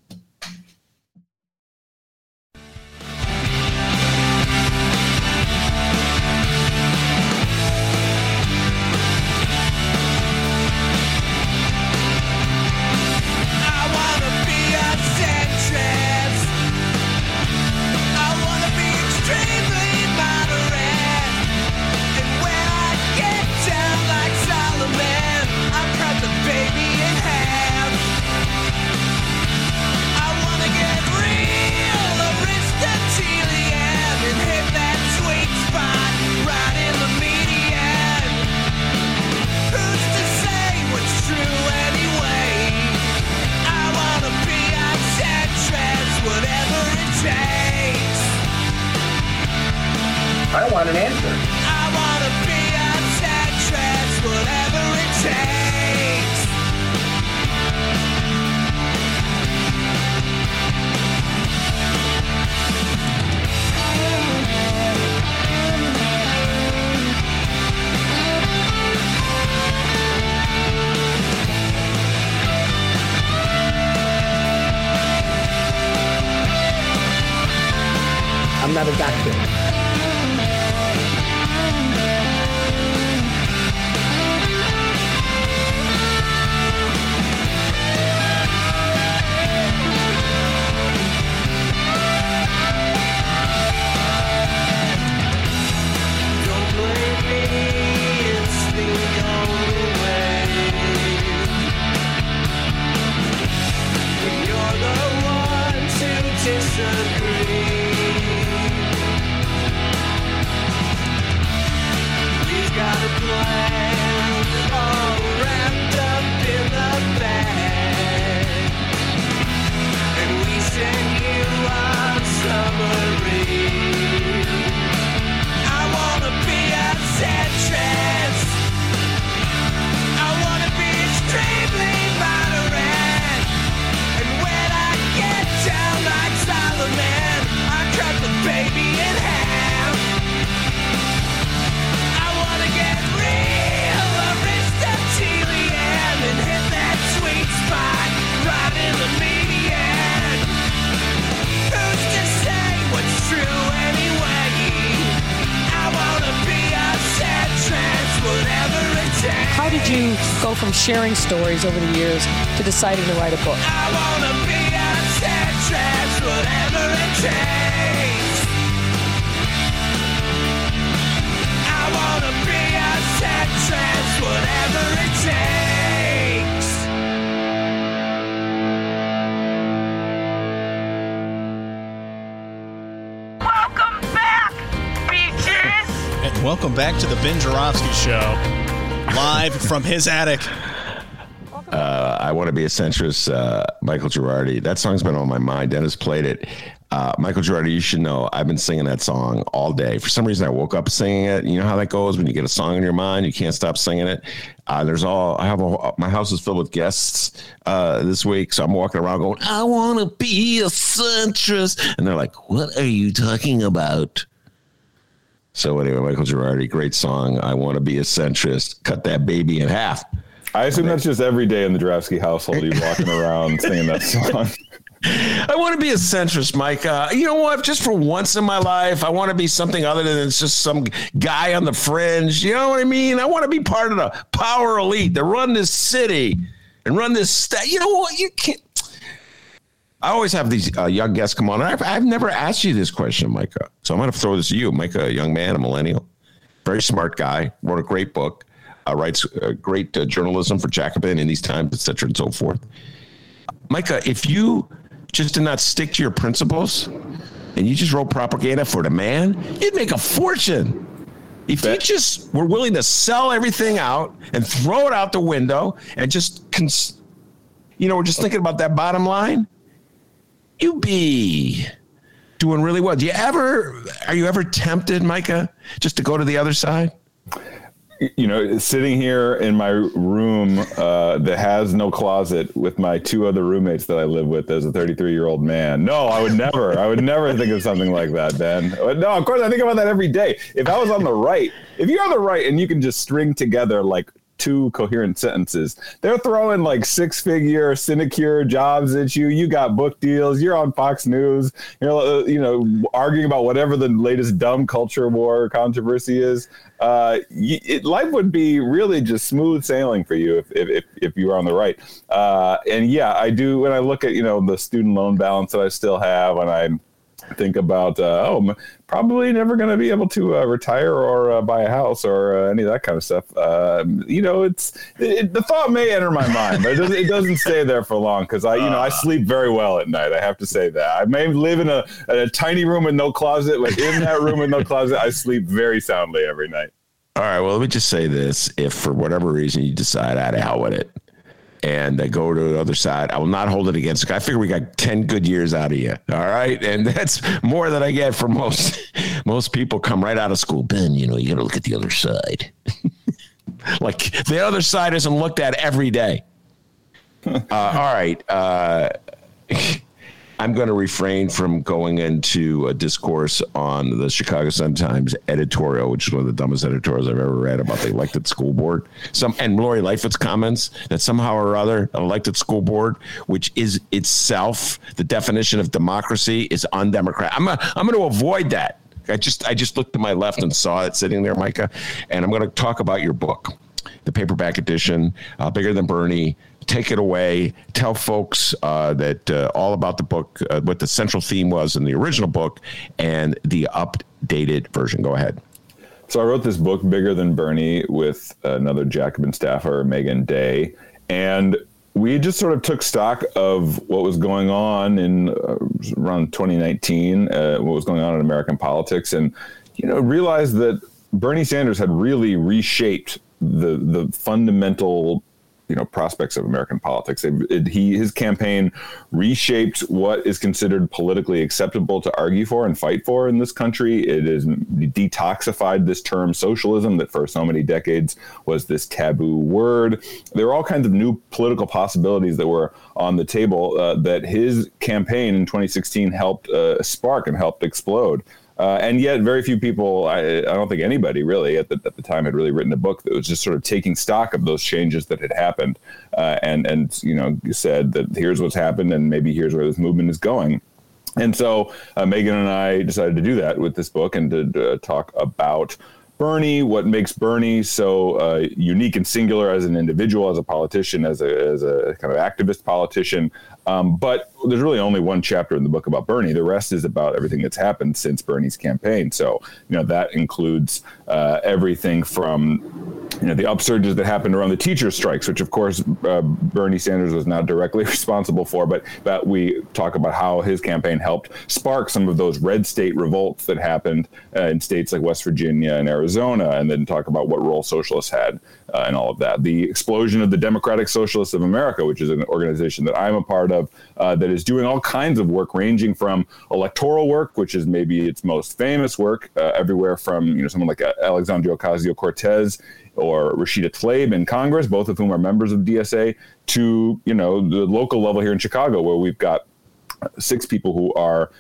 I want an answer. I want to be a centrist, whatever it takes. I'm not a doctor. How did you go from sharing stories over the years to deciding to write a book? I want to be a centrist, whatever it takes. I want to be a centrist, whatever it takes. Welcome back, bitches. And welcome back to the Ben Joravsky Show. Live from his attic. I Want to Be a Centrist, Michael Girardi. That song's been on my mind. Dennis played it. Michael Girardi, you should know, I've been singing that song all day. For some reason, I woke up singing it. You know how that goes when you get a song in your mind, you can't stop singing it. My house is filled with guests this week, so I'm walking around going, I want to be a centrist. And they're like, what are you talking about? So anyway, Michael Girardi, great song. I Want to Be a Centrist. Cut that baby in half. I assume that's just every day in the Joravsky household. You're walking around singing that song. I want to be a centrist, Mike. You know what? Just for once in my life, I want to be something other than just some guy on the fringe. You know what I mean? I want to be part of the power elite that run this city and run this state. You know what? You can't. I always have these young guests come on. I've never asked you this question, Micah. So I'm going to throw this to you. Micah, a young man, a millennial, very smart guy, wrote a great book, writes great journalism for Jacobin in these times, et cetera, and so forth. Micah, if you just did not stick to your principles and you just wrote propaganda for the man, you'd make a fortune. If you just were willing to sell everything out and throw it out the window and just, we're just thinking about that bottom line, you'd be doing really well. Are you ever tempted, Micah, just to go to the other side? Sitting here in my room that has no closet with my two other roommates that I live with as a 33-year-old man. No, I would never think of something like that, Ben. No, of course, I think about that every day. If I was on the right, if you're on the right and you can just string together like two coherent sentences, they're throwing like 6-figure sinecure jobs at you. You got book deals. You're on Fox News. Arguing about whatever the latest dumb culture war controversy is. Life would be really just smooth sailing for you if you were on the right. And yeah, I do. When I look at the student loan balance that I still have, when I think about probably never going to be able to retire or buy a house or any of that kind of stuff. The thought may enter my mind, but it doesn't stay there for long because I sleep very well at night. I have to say that. I may live in a tiny room with no closet, but in that room with no closet, I sleep very soundly every night. All right. Well, let me just say this: if for whatever reason you decide to hell with it, and go to the other side, I will not hold it against you. I figure we got 10 good years out of you. All right. And that's more than I get from most people come right out of school. Ben, you got to look at the other side. Like the other side isn't looked at every day. All right. I'm going to refrain from going into a discourse on the Chicago Sun-Times editorial, which is one of the dumbest editorials I've ever read about the elected school board. And Lori Lightfoot's comments that somehow or other an elected school board, which is itself the definition of democracy, is undemocratic. I'm going to avoid that. I just looked to my left and saw it sitting there, Micah, and I'm going to talk about your book, the paperback edition, Bigger Than Bernie. Take it away. Tell folks that all about the book, what the central theme was in the original book and the updated version. Go ahead. So I wrote this book, Bigger Than Bernie, with another Jacobin staffer, Megan Day. And we just sort of took stock of what was going on in around 2019, what was going on in American politics, and realized that Bernie Sanders had really reshaped the fundamental prospects of American politics. His campaign reshaped what is considered politically acceptable to argue for and fight for in this country. It is detoxified this term socialism that for so many decades was this taboo word. There were all kinds of new political possibilities that were on the table that his campaign in 2016 helped spark and helped explode. And yet very few people, I don't think anybody really at the time had really written a book that was just sort of taking stock of those changes that had happened and said that here's what's happened and maybe here's where this movement is going. And so Megan and I decided to do that with this book and to talk about Bernie, what makes Bernie so unique and singular as an individual, as a politician, as a kind of activist politician. But there's really only one chapter in the book about Bernie. The rest is about everything that's happened since Bernie's campaign. So, that includes everything from, the upsurges that happened around the teacher strikes, which, of course, Bernie Sanders was not directly responsible for. But we talk about how his campaign helped spark some of those red state revolts that happened in states like West Virginia and Arizona, and then talk about what role socialists had in all of that. The explosion of the Democratic Socialists of America, which is an organization that I'm a part of, that is doing all kinds of work, ranging from electoral work, which is maybe its most famous work, everywhere from someone like Alexandria Ocasio-Cortez or Rashida Tlaib in Congress, both of whom are members of DSA, to the local level here in Chicago, where we've got 6 people who are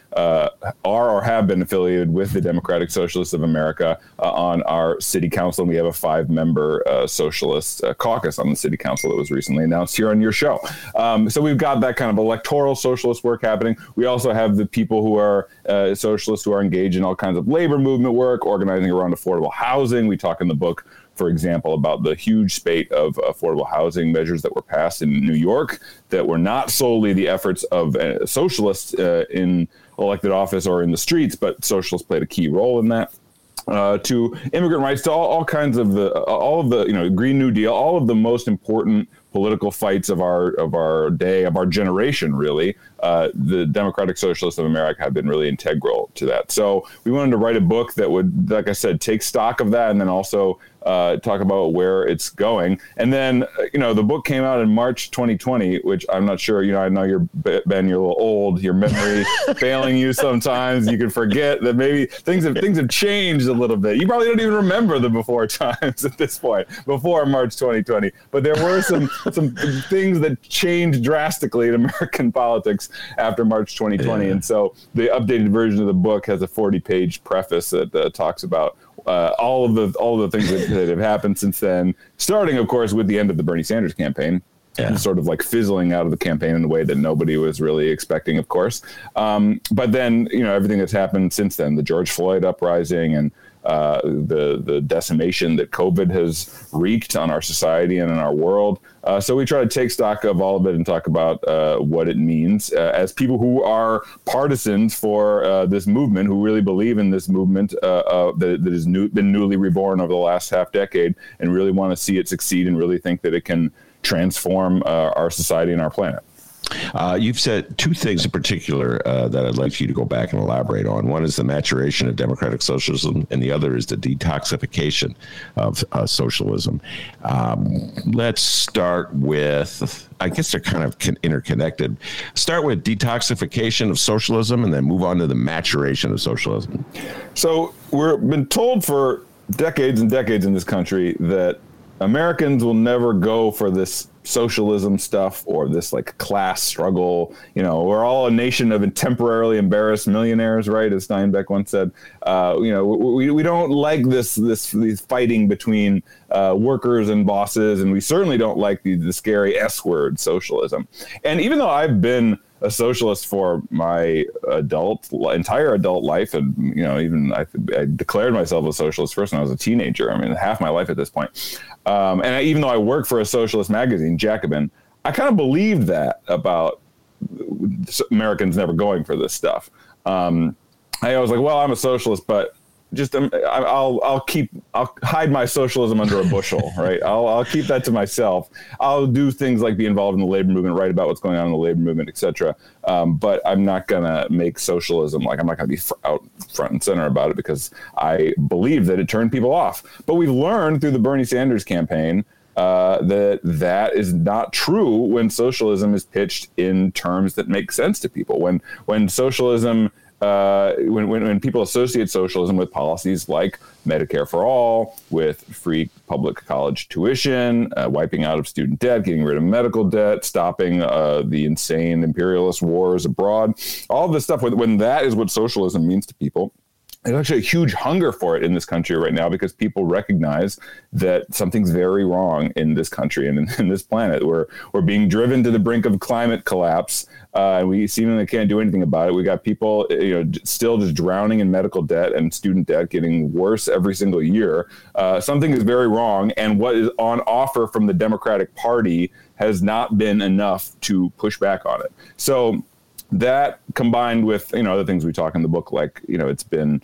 or have been affiliated with the Democratic Socialists of America on our city council. And we have a 5-member socialist caucus on the city council that was recently announced here on your show. So we've got that kind of electoral socialist work happening. We also have the people who are socialists who are engaged in all kinds of labor movement work, organizing around affordable housing. We talk in the book, for example, about the huge spate of affordable housing measures that were passed in New York that were not solely the efforts of socialists in elected office or in the streets, but socialists played a key role in that. To immigrant rights, to all kinds of all of the Green New Deal, all of the most important political fights of our day, of our generation, really. The Democratic Socialists of America have been really integral to that. So we wanted to write a book that would, like I said, take stock of that, and then also talk about where it's going. And then, the book came out in March 2020, which I'm not sure, I know you're, Ben, you're a little old, your memory failing you sometimes. You can forget that maybe things have changed a little bit. You probably don't even remember the before times at this point, before March 2020. But there were some things that changed drastically in American politics after March 2020. Yeah. And so the updated version of the book has a 40-page preface that talks about all of the things that have happened since then, starting, of course, with the end of the Bernie Sanders campaign. Yeah. And sort of like fizzling out of the campaign in a way that nobody was really expecting, of course. But then, everything that's happened since then, the George Floyd uprising and the decimation that COVID has wreaked on our society and in our world. So we try to take stock of all of it and talk about what it means as people who are partisans for this movement, who really believe in this movement that has been newly reborn over the last half decade and really want to see it succeed and really think that it can transform our society and our planet. You've said 2 things in particular that I'd like you to go back and elaborate on. One is the maturation of democratic socialism, and the other is the detoxification of socialism. Let's start with, I guess they're kind of interconnected. Start with detoxification of socialism and then move on to the maturation of socialism. So we've been told for decades and decades in this country that Americans will never go for this socialism stuff or this like class struggle. We're all a nation of temporarily embarrassed millionaires, right? As Steinbeck once said. We don't like these fighting between workers and bosses, and we certainly don't like the scary S word, socialism. And even though I've been a socialist for my entire adult life, and even I declared myself a socialist first when I was a teenager. I mean, half my life at this point. And even though I work for a socialist magazine, Jacobin, I kind of believed that about Americans never going for this stuff. I was like, well, I'm a socialist, but just I'll hide my socialism under a bushel, right? I'll keep that to myself. I'll do things like be involved in the labor movement, write about what's going on in the labor movement, etc. But I'm not gonna make socialism I'm not gonna be out front and center about it because I believe that it turned people off. But we've learned through the Bernie Sanders campaign that is not true when socialism is pitched in terms that make sense to people. When socialism when people associate socialism with policies like Medicare for all, with free public college tuition, wiping out of student debt, getting rid of medical debt, stopping the insane imperialist wars abroad, all of this stuff, when that is what socialism means to people, there's actually a huge hunger for it in this country right now because people recognize that something's very wrong in this country and in this planet. We're being driven to the brink of climate collapse, and we seemingly can't do anything about it. We got people, still just drowning in medical debt and student debt, getting worse every single year. Something is very wrong, and what is on offer from the Democratic Party has not been enough to push back on it. So that combined with, other things we talk in the book, like, it's been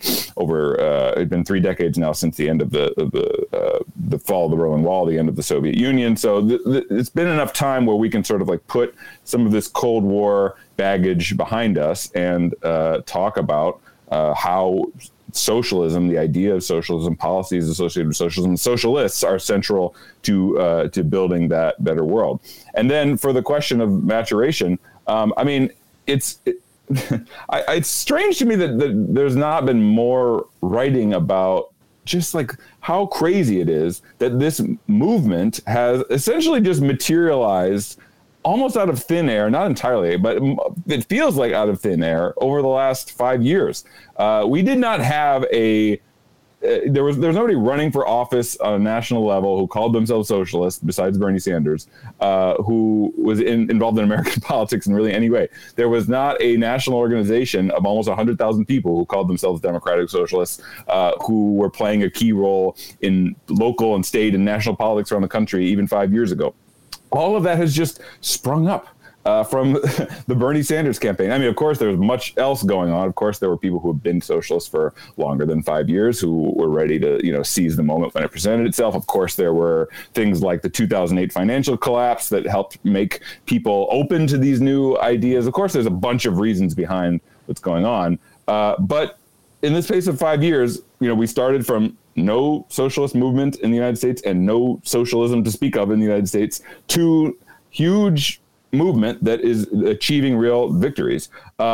3 decades now since the end of the fall of the Berlin Wall, the end of the Soviet Union. So it's been enough time where we can sort of like put some of this Cold War baggage behind us and talk about how socialism, the idea of socialism, policies associated with socialism, socialists are central to building that better world. And then for the question of maturation, it's strange to me that there's not been more writing about just like how crazy it is that this movement has essentially just materialized almost out of thin air, not entirely, but it feels like out of thin air over the last 5 years. We did not have there was nobody running for office on a national level who called themselves socialists besides Bernie Sanders, who was involved in American politics in really any way. There was not a national organization of almost 100,000 people who called themselves Democratic Socialists, who were playing a key role in local and state and national politics around the country even 5 years ago. All of that has just sprung up from the Bernie Sanders campaign. I mean, of course, there was much else going on. Of course, there were people who have been socialists for longer than 5 years who were ready to, seize the moment when it presented itself. Of course, there were things like the 2008 financial collapse that helped make people open to these new ideas. Of course, there's a bunch of reasons behind what's going on. But in the space of 5 years, we started from no socialist movement in the United States and no socialism to speak of in the United States to huge movement that is achieving real victories.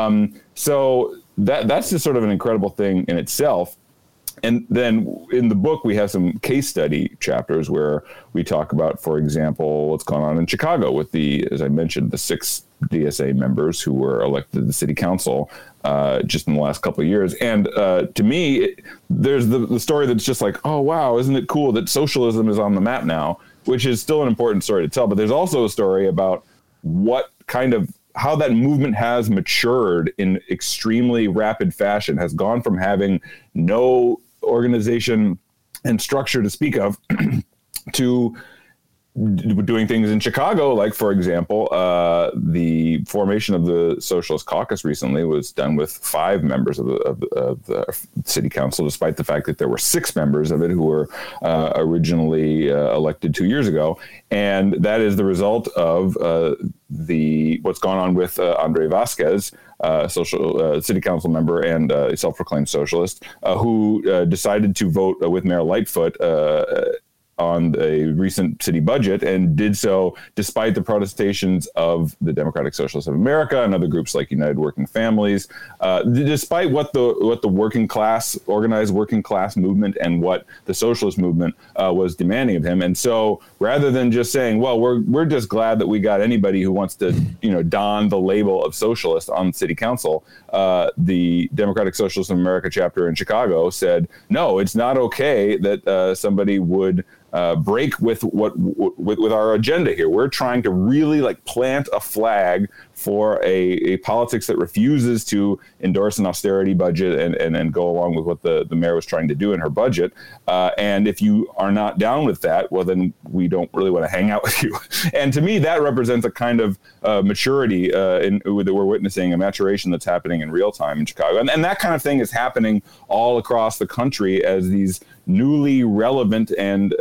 So that's just sort of an incredible thing in itself. And then in the book, we have some case study chapters where we talk about, for example, what's going on in Chicago with as I mentioned, the 6 DSA members who were elected to the city council just in the last couple of years. And to me, there's the story that's just like, oh, wow, isn't it cool that socialism is on the map now, which is still an important story to tell. But there's also a story about how that movement has matured in extremely rapid fashion, has gone from having no organization and structure to speak of to doing things in Chicago. Like, for example, the formation of the Socialist Caucus recently was done with 5 members of the city council, despite the fact that there were 6 members of it who were originally elected 2 years ago. And that is the result of what's gone on with Andre Vasquez, city council member and a self-proclaimed socialist, who decided to vote with Mayor Lightfoot on a recent city budget, and did so despite the protestations of the Democratic Socialists of America and other groups like United Working Families, despite what the working class, organized working class movement and what the socialist movement was demanding of him. And so rather than just saying, well, we're just glad that we got anybody who wants to, don the label of socialist on city council, the Democratic Socialists of America chapter in Chicago said, no, it's not okay that somebody would break with our agenda here. We're trying to really plant a flag for a politics that refuses to endorse an austerity budget and go along with what the mayor was trying to do in her budget. And if you are not down with that, well, then we don't really want to hang out with you. And to me, that represents a kind of maturity that we're witnessing, a maturation that's happening in real time in Chicago. And that kind of thing is happening all across the country as these newly relevant and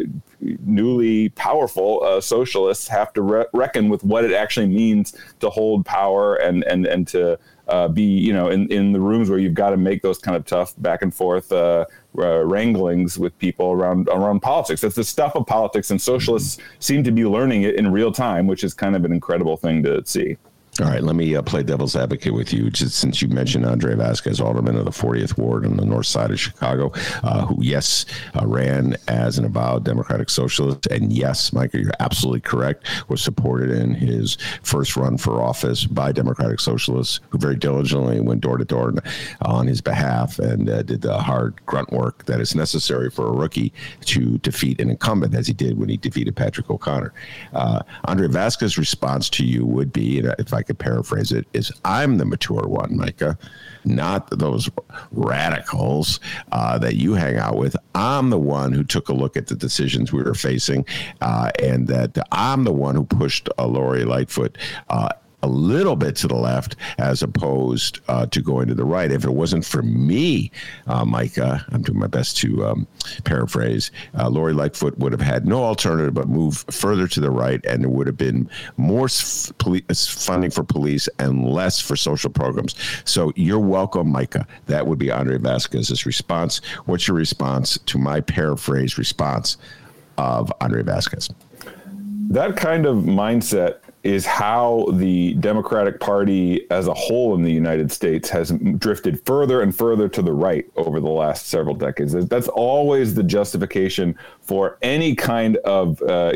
newly powerful socialists have to reckon with what it actually means to hold power and to be, in the rooms where you've got to make those kind of tough back and forth wranglings with people around politics. That's the stuff of politics, and socialists seem to be learning it in real time, which is kind of an incredible thing to see. All right, let me play devil's advocate with you, just since you mentioned Andre Vasquez, alderman of the 40th Ward on the north side of Chicago, who, yes, ran as an avowed Democratic Socialist. And yes, Micah, you're absolutely correct, was supported in his first run for office by Democratic Socialists, who very diligently went door to door on his behalf and did the hard grunt work that is necessary for a rookie to defeat an incumbent, as he did when he defeated Patrick O'Connor. Andre Vasquez's response to you would be, and if I could paraphrase it, is I'm the mature one, Micah, not those radicals that you hang out with. I'm the one who took a look at the decisions we were facing, and that I'm the one who pushed Lori Lightfoot a little bit to the left as opposed to going to the right. If it wasn't for me, Micah, I'm doing my best to paraphrase, Lori Lightfoot would have had no alternative but move further to the right, and there would have been more funding for police and less for social programs. So you're welcome, Micah. That would be Andre Vasquez's response. What's your response to my paraphrase response of Andre Vasquez? That kind of mindset is how the Democratic Party as a whole in the United States has drifted further and further to the right over the last several decades. That's always the justification for any kind of, well,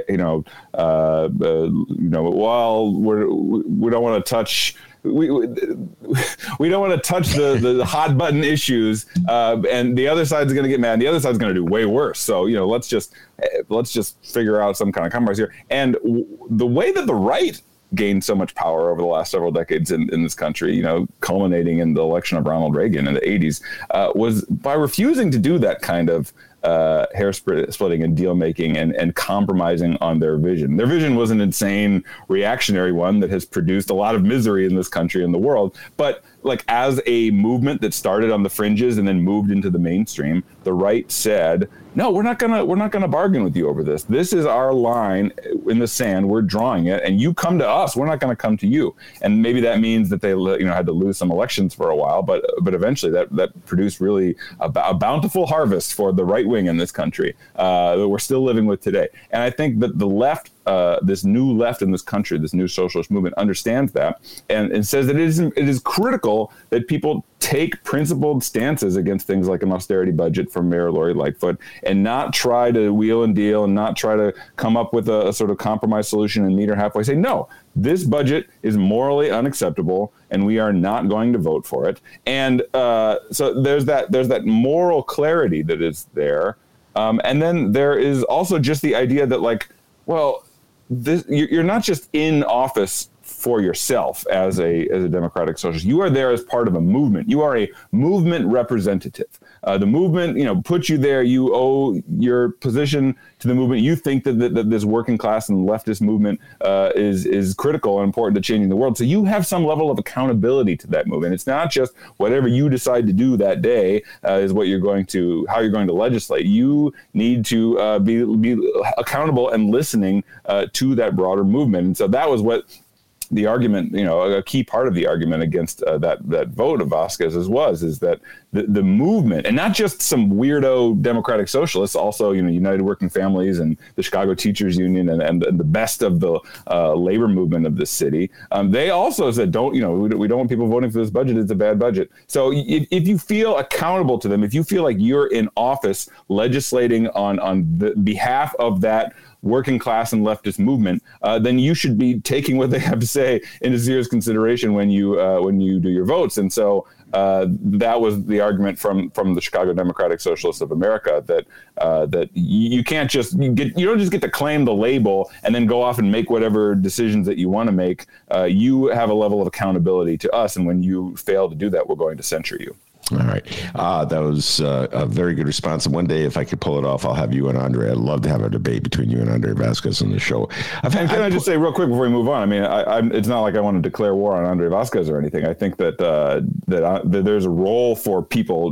we don't want to touch. We don't want to touch the hot button issues, and the other side's going to get mad. And the other side's going to do way worse. So let's just figure out some kind of compromise here. And the way that the right gained so much power over the last several decades in this country, culminating in the election of Ronald Reagan in the 80s, was by refusing to do that kind of hair splitting and deal making and compromising on their vision. Their vision was an insane reactionary one that has produced a lot of misery in this country and the world. But like as a movement that started on the fringes and then moved into the mainstream, the right said, no, we're not gonna bargain with you over this. This is our line in the sand. We're drawing it, and you come to us. We're not going to come to you. And maybe that means that they had to lose some elections for a while, but eventually that produced really a bountiful harvest for the right wing in this country that we're still living with today. And I think that the left, this new left in this country, this new socialist movement, understands that and says that it is critical that people take principled stances against things like an austerity budget from Mayor Lori Lightfoot and not try to wheel and deal and not try to come up with a sort of compromise solution and meet her halfway. Say, no, this budget is morally unacceptable and we are not going to vote for it. And so there's that moral clarity that is there. And then there is also just the idea that you're not just in office for yourself as a democratic socialist. You are there as part of a movement. You are a movement representative. The movement, puts you there. You owe your position to the movement. You think that this working class and leftist movement is critical and important to changing the world. So you have some level of accountability to that movement. It's not just whatever you decide to do that day is how you're going to legislate. You need to be accountable and listening to that broader movement. And so that was what the argument, a key part of the argument against that vote of Vasquez's is that the movement, and not just some weirdo democratic socialists, also United Working Families and the Chicago Teachers Union and the best of the labor movement of this city, they also said, we don't want people voting for this budget. It's a bad budget. So if you feel accountable to them, if you feel like you're in office legislating on the behalf of that working class and leftist movement, then you should be taking what they have to say into serious consideration when you do your votes. And so that was the argument from the Chicago Democratic Socialists of America that you can't you don't just get to claim the label and then go off and make whatever decisions that you want to make. You have a level of accountability to us, and when you fail to do that, we're going to censure you. All right. That was a very good response. And one day, if I could pull it off, I'll have you and Andre. I'd love to have a debate between you and Andre Vasquez on the show. Can I just say real quick before we move on? I mean, it's not like I want to declare war on Andre Vasquez or anything. I think that there's a role for people.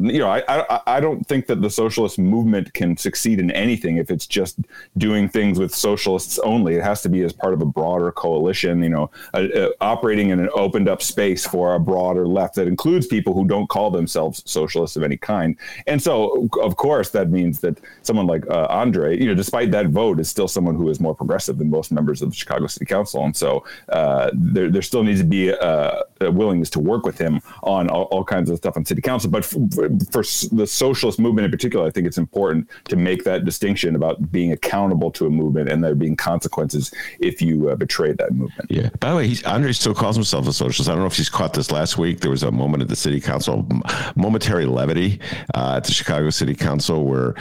I don't think that the socialist movement can succeed in anything if it's just doing things with socialists only. It has to be as part of a broader coalition, operating in an opened up space for a broader left that includes people who don't call themselves socialists of any kind. And so, of course, that means that someone like Andre, despite that vote, is still someone who is more progressive than most members of the Chicago City Council. And so there still needs to be a willingness to work with him on all kinds of stuff on City Council. But for the socialist movement in particular, I think it's important to make that distinction about being accountable to a movement and there being consequences if you betray that movement. Yeah. By the way, Andre still calls himself a socialist. I don't know if he's caught this last week. There was a moment at the City Council, momentary levity at the Chicago City Council where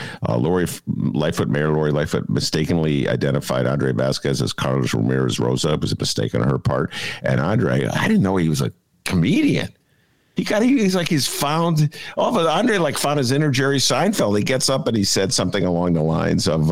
Mayor Lori Lightfoot mistakenly identified Andre Vasquez as Carlos Ramirez Rosa. It was a mistake on her part. And Andre, I didn't know he was a comedian. He's found Andre found his inner Jerry Seinfeld. He gets up and he said something along the lines of,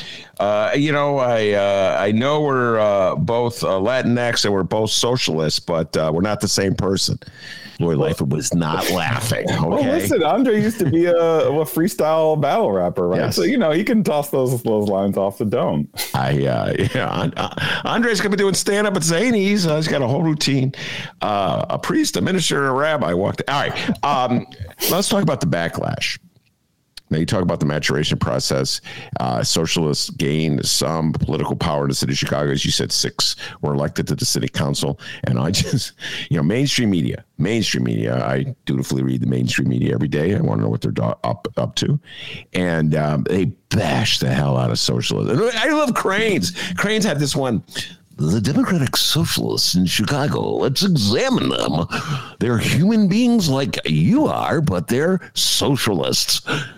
I know we're both Latinx and we're both socialists, but we're not the same person. Lori Lightfoot was not laughing. Okay. Well, listen, Andre used to be a freestyle battle rapper, right? Yes. So he can toss those lines off the dome. Andre's gonna be doing stand up at Zanies. He's got a whole routine. A priest, a minister, and a rabbi walked. All right. Let's talk about the backlash. Now, you talk about the maturation process. Socialists gained some political power in the city of Chicago. As you said, 6 were elected to the city council. And I just, mainstream media, I dutifully read the mainstream media every day. I want to know what they're up to. And they bash the hell out of socialism. I love Cranes. Cranes had this one. The Democratic Socialists in Chicago, let's examine them. They're human beings like you are, but they're socialists.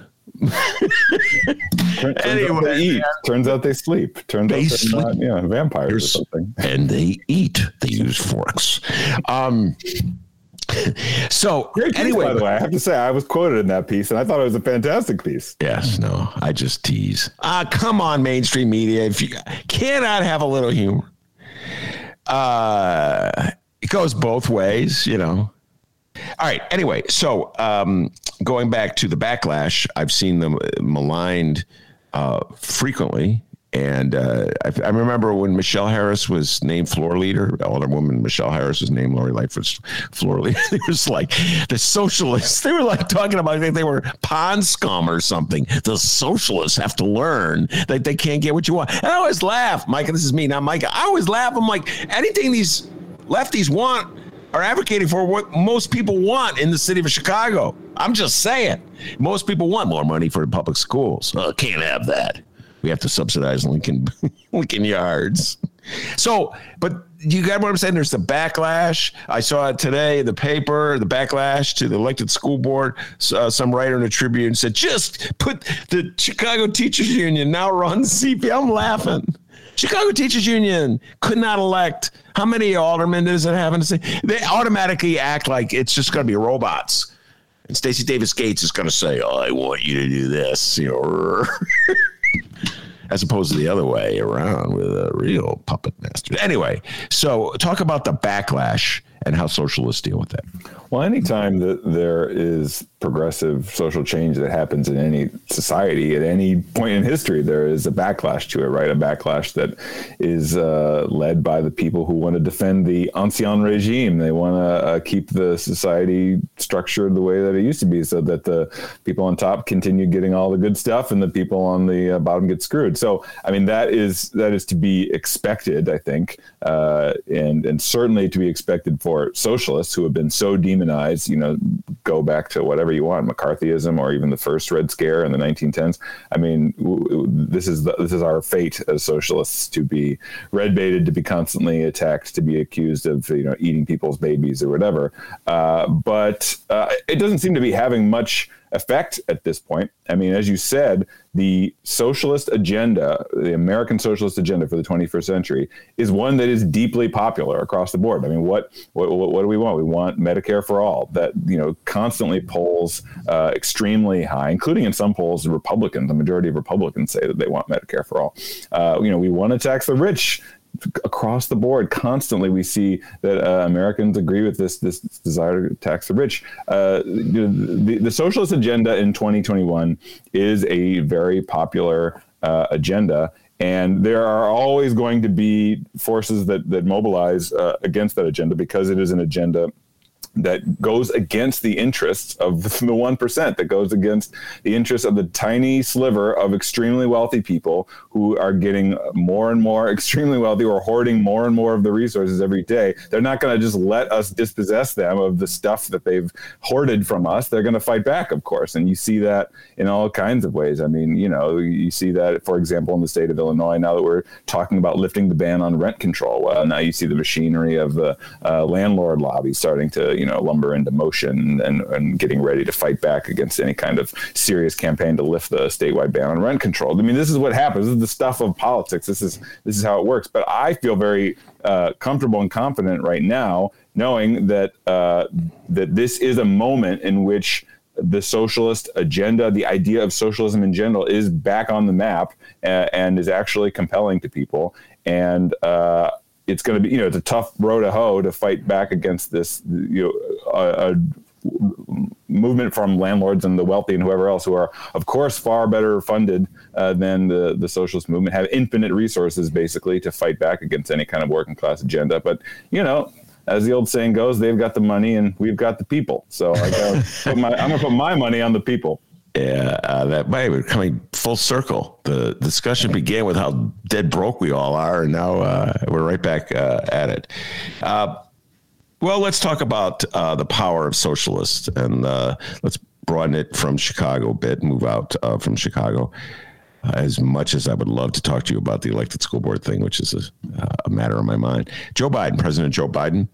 Turns out they sleep. Turns out they're not, vampires or something. And they eat. They use forks. So anyway, by the way, I have to say I was quoted in that piece, and I thought it was a fantastic piece. Yes, no, I just tease. Come on, mainstream media, if you cannot have a little humor. It goes both ways, All right. Anyway, so going back to the backlash, I've seen them maligned frequently. And I remember when Michelle Harris was named floor leader, Alderwoman Michelle Harris was named Lori Lightfoot's floor leader. It was like the socialists, they were like talking about they were pond scum or something. The socialists have to learn that they can't get what you want. And I always laugh, Micah, this is me, not Micah. I always laugh. I'm like, anything these lefties want are advocating for what most people want in the city of Chicago. I'm just saying. Most people want more money for the public schools. Can't have that. We have to subsidize Lincoln Yards. So, but you got what I'm saying? There's the backlash. I saw it today in the paper, the backlash to the elected school board. Some writer in the Tribune said, just put the Chicago Teachers Union now runs CP. I'm laughing. Chicago Teachers Union could not elect. How many aldermen does it have in the city? They automatically act like it's just going to be robots. And Stacey Davis Gates is going to say, I want you to do this, as opposed to the other way around with a real puppet master. Anyway, so talk about the backlash and how socialists deal with that. Well, anytime that there is progressive social change that happens in any society at any point in history, there is a backlash to it, right? A backlash that is led by the people who want to defend the ancien regime. They want to keep the society structured the way that it used to be so that the people on top continue getting all the good stuff and the people on the bottom get screwed. So, I mean, that is to be expected, I think, and certainly to be expected for socialists who have been so demonized, go back to whatever you want, McCarthyism or even the first Red Scare in the 1910s. I mean, this is our fate as socialists, to be red baited, to be constantly attacked, to be accused of eating people's babies or whatever. But it doesn't seem to be having much effect at this point. I mean, as you said, the socialist agenda, the American socialist agenda for the 21st century, is one that is deeply popular across the board. I mean, what do we want? We want Medicare for all. That constantly polls extremely high, including in some polls, Republicans. The majority of Republicans say that they want Medicare for all. We want to tax the rich. Across the board, constantly we see that Americans agree with this desire to tax the rich. The socialist agenda in 2021 is a very popular agenda, and there are always going to be forces that mobilize against that agenda, because it is an agenda that goes against the interests of the 1%, that goes against the interests of the tiny sliver of extremely wealthy people who are getting more and more extremely wealthy, or hoarding more and more of the resources every day. They're not going to just let us dispossess them of the stuff that they've hoarded from us. They're going to fight back, of course. And you see that in all kinds of ways. I mean, you see that, for example, in the state of Illinois, now that we're talking about lifting the ban on rent control. Well, now you see the machinery of the landlord lobby starting to, lumber into motion and getting ready to fight back against any kind of serious campaign to lift the statewide ban on rent control. I mean, this is what happens. This is the stuff of politics. This is how it works. But I feel very comfortable and confident right now, knowing that that this is a moment in which the socialist agenda, the idea of socialism in general, is back on the map and is actually compelling to people. And it's going to be, it's a tough row to hoe to fight back against this, a movement from landlords and the wealthy and whoever else, who are, of course, far better funded than the socialist movement, have infinite resources, basically, to fight back against any kind of working class agenda. But, as the old saying goes, they've got the money and we've got the people. So I'm going to put my money on the people. that way we're coming full circle. The discussion began with how dead broke we all are, and now we're right back at it. Well, let's talk about the power of socialists, and let's broaden it from Chicago a bit, move out from Chicago. As much as I would love to talk to you about the elected school board thing, which is a matter on my mind. Joe Biden, President Joe Biden.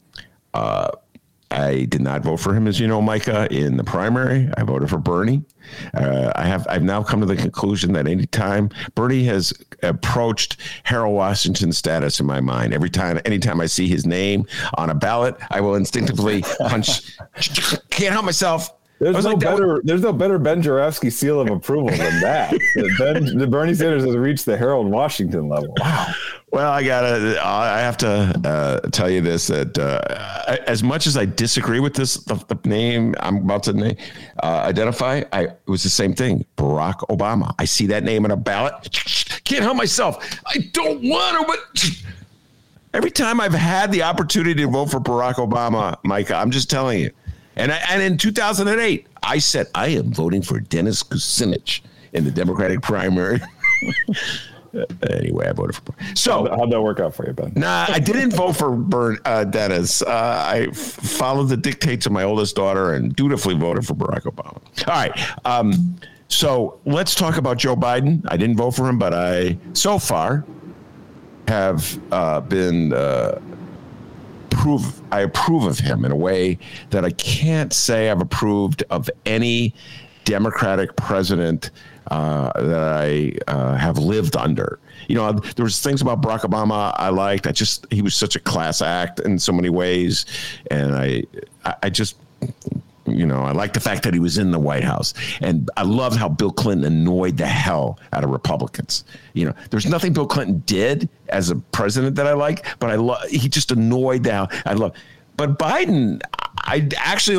I did not vote for him, as you know, Micah, in the primary. I voted for Bernie. I've now come to the conclusion that anytime Bernie has approached Harold Washington status in my mind, anytime I see his name on a ballot, I will instinctively punch. Can't help myself. There's no better Ben Joravsky seal of approval than that. Bernie Sanders has reached the Harold Washington level. Wow. Well, I have to tell you this, that as much as I disagree with the name I'm about to identify, it was the same thing. Barack Obama. I see that name on a ballot. Can't help myself. I don't want to, but every time I've had the opportunity to vote for Barack Obama, Micah, I'm just telling you. And in 2008, I said, I am voting for Dennis Kucinich in the Democratic primary. Anyway, I voted for Bernie. So how'd that work out for you, Ben? Nah, I didn't vote for Dennis. I followed the dictates of my oldest daughter and dutifully voted for Barack Obama. All right. So let's talk about Joe Biden. I didn't vote for him, but I so far have been I approve of him in a way that I can't say I've approved of any Democratic president that I have lived under. You know, there was things about Barack Obama I liked. He was such a class act in so many ways. And I just, you know, I like the fact that he was in the White House. And I loved how Bill Clinton annoyed the hell out of Republicans. You know, there's nothing Bill Clinton did as a president that I like, but he just annoyed the hell. But Biden, I actually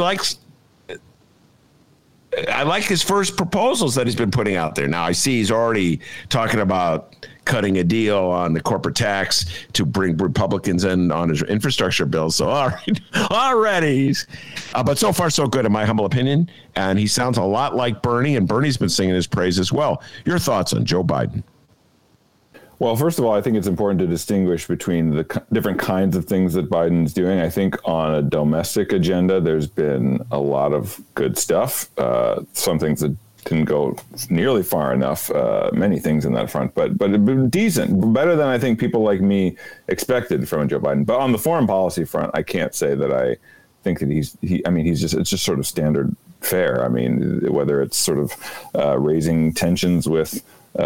I like his first proposals that he's been putting out there. Now I see he's already talking about cutting a deal on the corporate tax to bring Republicans in on his infrastructure bill. So already, but so far so good in my humble opinion. And he sounds a lot like Bernie, and Bernie's been singing his praise as well. Your thoughts on Joe Biden? Well, first of all, I think it's important to distinguish between the different kinds of things that Biden's doing. I think on a domestic agenda, there's been a lot of good stuff. Some things that didn't go nearly far enough, many things in that front, but decent, better than I think people like me expected from Joe Biden. But on the foreign policy front, I can't say that I think that it's just sort of standard fare. I mean, whether it's sort of raising tensions with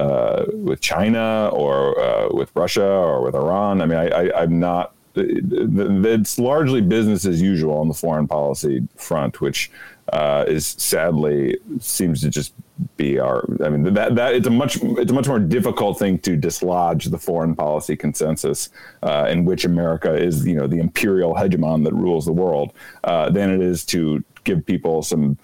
China or with Russia or with Iran. I mean, I'm not. It's largely business as usual on the foreign policy front, which is sadly seems to just be our. I mean, that it's a much more difficult thing to dislodge the foreign policy consensus in which America is, you know, the imperial hegemon that rules the world, than it is to give people some,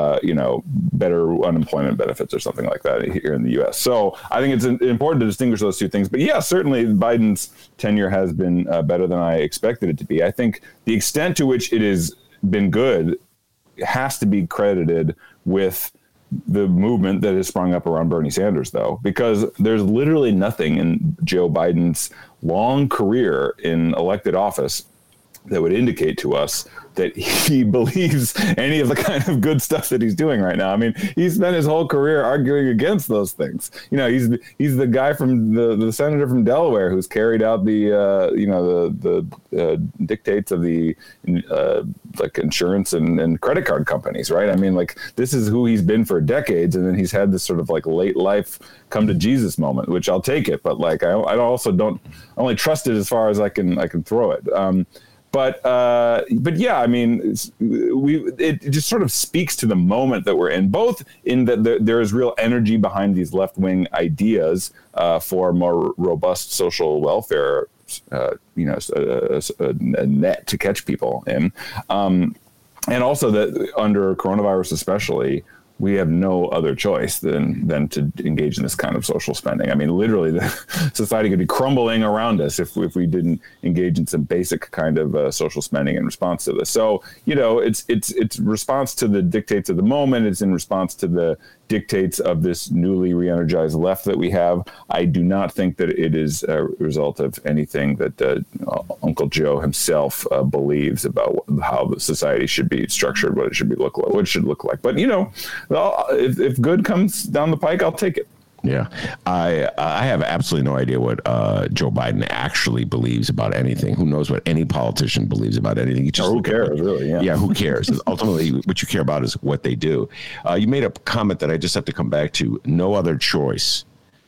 better unemployment benefits or something like that here in the U.S. So I think it's important to distinguish those two things. But yeah, certainly Biden's tenure has been better than I expected it to be. I think the extent to which it has been good has to be credited with the movement that has sprung up around Bernie Sanders, though, because there's literally nothing in Joe Biden's long career in elected office that would indicate to us that he believes any of the kind of good stuff that he's doing right now. I mean, he spent his whole career arguing against those things. You know, he's the guy from the senator from Delaware who's carried out the dictates of the like insurance and credit card companies, right? I mean, like, this is who he's been for decades, and then he's had this sort of like late life come to Jesus moment, which I'll take it, but like I also don't only trust it as far as I can throw it. But yeah, I mean, it just sort of speaks to the moment that we're in, both in that there is real energy behind these left-wing ideas for more robust social welfare, a net to catch people in. And also that under coronavirus especially, we have no other choice than to engage in this kind of social spending. I mean, literally, the society could be crumbling around us if we didn't engage in some basic kind of social spending in response to this. So, you know, it's response to the dictates of the moment. It's in response to the dictates of this newly re-energized left that we have. I do not think that it is a result of anything that Uncle Joe himself believes about how the society should be structured, what it should look like. But if good comes down the pike, I'll take it. Yeah, I have absolutely no idea what Joe Biden actually believes about anything. Who knows what any politician believes about anything? Who cares, really? Yeah, who cares? Ultimately, what you care about is what they do. You made a comment that I just have to come back to. No other choice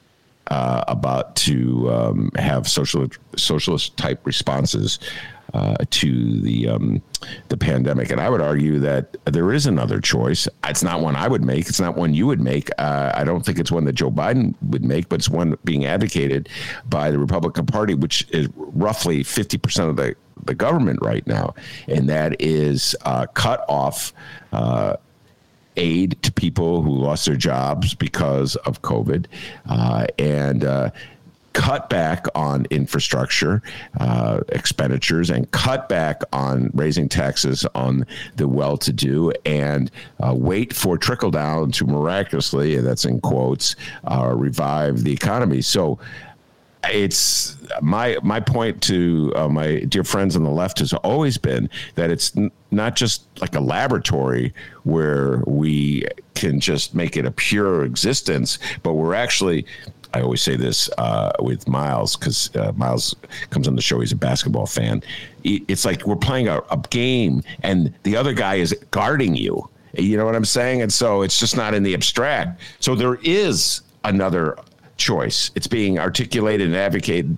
about to have socialist type responses to the pandemic. And I would argue that there is another choice. It's not one I would make. It's not one you would make. I don't think it's one that Joe Biden would make, but it's one being advocated by the Republican Party, which is roughly 50% of the government right now. And that is cut off aid to people who lost their jobs because of COVID, and cut back on infrastructure expenditures, and cut back on raising taxes on the well-to-do, and wait for trickle down to miraculously, and that's in quotes, revive the economy. So it's my point to my dear friends on the left has always been that it's not just like a laboratory where we can just make it a pure existence, but we're actually, I always say this with Miles, because Miles comes on the show. He's a basketball fan. It's like we're playing a game and the other guy is guarding you. You know what I'm saying? And so it's just not in the abstract. So there is another choice. It's being articulated and advocated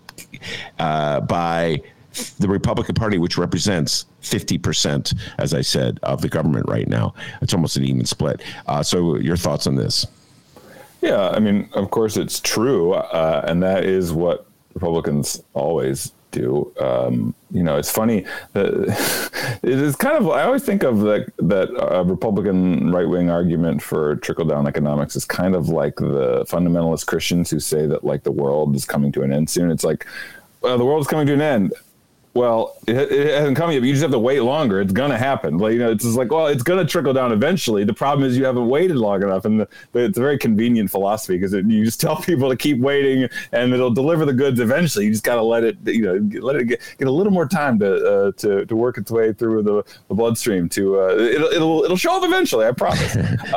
by the Republican Party, which represents 50%, as I said, of the government right now. It's almost an even split. So your thoughts on this? Yeah, I mean, of course it's true, and that is what Republicans always do. It's funny that it's kind of, I always think of that Republican right-wing argument for trickle-down economics is kind of like the fundamentalist Christians who say that like the world is coming to an end soon. It's like, well, the world is coming to an end. Well, it hasn't come yet, but you just have to wait longer. It's going to happen. Like, it's just like, well, it's going to trickle down eventually. The problem is you haven't waited long enough. And it's a very convenient philosophy because you just tell people to keep waiting and it'll deliver the goods eventually. You just got to let it get a little more time to work its way through the bloodstream it'll show up eventually. I promise.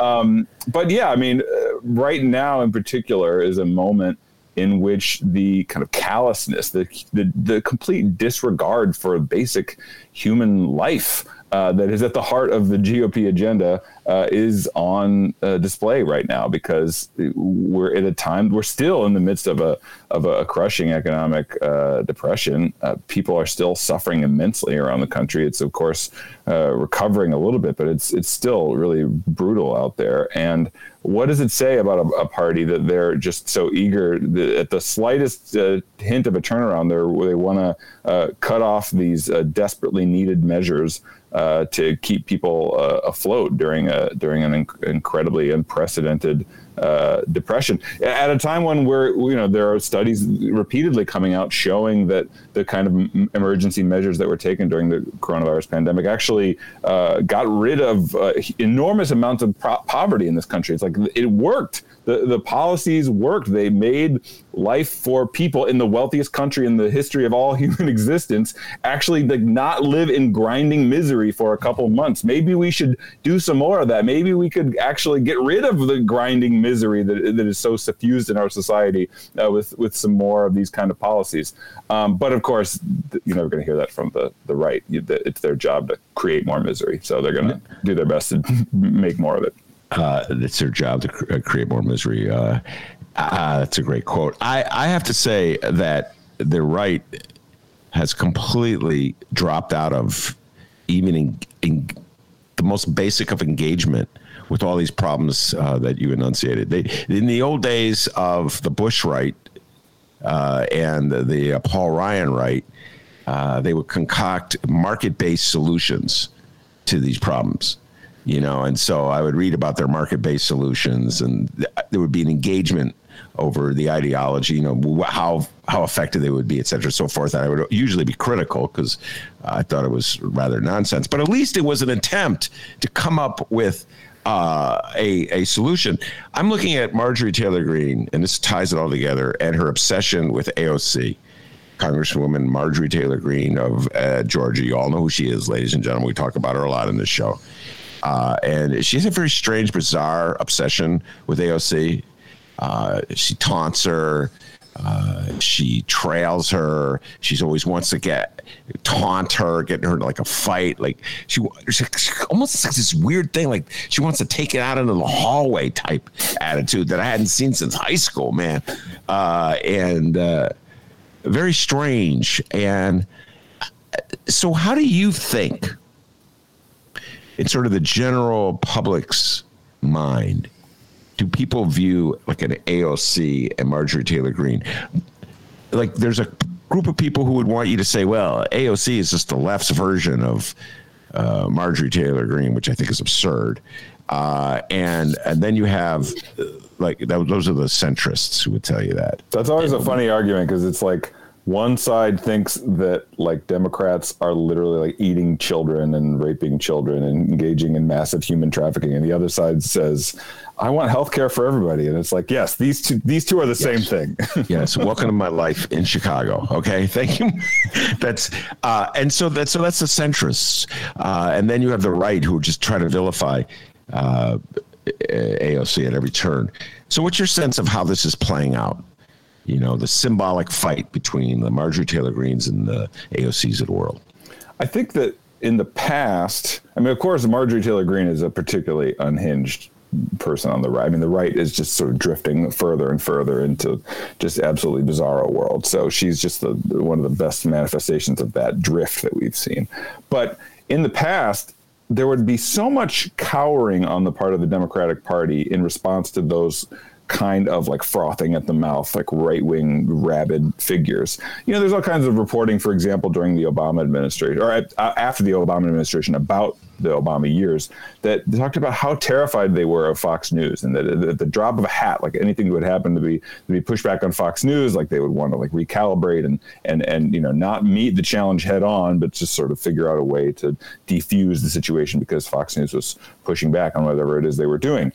But yeah, I mean, right now in particular is a moment in which the kind of callousness, the complete disregard for basic human life that is at the heart of the GOP agenda is on display right now, because we're at a time, we're still in the midst of a crushing economic depression. People are still suffering immensely around the country. It's of course recovering a little bit, but it's still really brutal out there. And what does it say about a party that they're just so eager at the slightest hint of a turnaround there, where they want to cut off these desperately needed measures to keep people afloat during an incredibly unprecedented depression, at a time when there are studies repeatedly coming out showing that the kind of emergency measures that were taken during the coronavirus pandemic actually got rid of enormous amounts of poverty in this country. It's like it worked. The policies worked. They made life for people in the wealthiest country in the history of all human existence actually not live in grinding misery for a couple months. Maybe we should do some more of that. Maybe we could actually get rid of the grinding misery that is so suffused in our society with some more of these kind of policies. But of course, you're never going to hear that from the right. It's their job to create more misery. So they're going to do their best to make more of it. It's their job to create more misery. That's a great quote. I have to say that the right has completely dropped out of even in the most basic of engagement with all these problems that you enunciated. In the old days of the Bush right and the Paul Ryan right, they would concoct market-based solutions to these problems. And so I would read about their market-based solutions, and there would be an engagement over the ideology, how effective they would be, et cetera, so forth. And I would usually be critical because I thought it was rather nonsense. But at least it was an attempt to come up with a solution. I'm looking at Marjorie Taylor Greene, and this ties it all together, and her obsession with AOC. Congresswoman Marjorie Taylor Greene of Georgia. You all know who she is, ladies and gentlemen. We talk about her a lot in this show. And she has a very strange, bizarre obsession with AOC. She taunts her. She trails her. She's always wants to taunt her, get her into like a fight. Like she almost like this weird thing. Like she wants to take it out into the hallway type attitude that I hadn't seen since high school, man. Very strange. And so how do you think, in sort of the general public's mind, do people view like an AOC and Marjorie Taylor Greene? Like there's a group of people who would want you to say, well, AOC is just the left's version of Marjorie Taylor Greene, which I think is absurd. And then you have those are the centrists who would tell you that. That's always a funny argument because it's like one side thinks that like Democrats are literally like eating children and raping children and engaging in massive human trafficking, and the other side says, I want healthcare for everybody. And it's like, yes, these two are the same thing. Yes. Welcome to my life in Chicago. Okay. Thank you. That's so that's the centrists. And then you have the right who just try to vilify AOC at every turn. So what's your sense of how this is playing out? You know, the symbolic fight between the Marjorie Taylor Greenes and the AOCs of the world. I think that in the past, I mean, of course, Marjorie Taylor Greene is a particularly unhinged person on the right. I mean, the right is just sort of drifting further and further into just absolutely bizarro world. So she's just one of the best manifestations of that drift that we've seen. But in the past, there would be so much cowering on the part of the Democratic Party in response to those kind of like frothing at the mouth, like right-wing rabid figures. You know, there's all kinds of reporting, for example, during the Obama administration or after the Obama administration about the Obama years that they talked about how terrified they were of Fox News, and that at the drop of a hat, like anything would happen to be pushed back on Fox News, like they would want to like recalibrate and you know, not meet the challenge head on, but just sort of figure out a way to defuse the situation because Fox News was pushing back on whatever it is they were doing.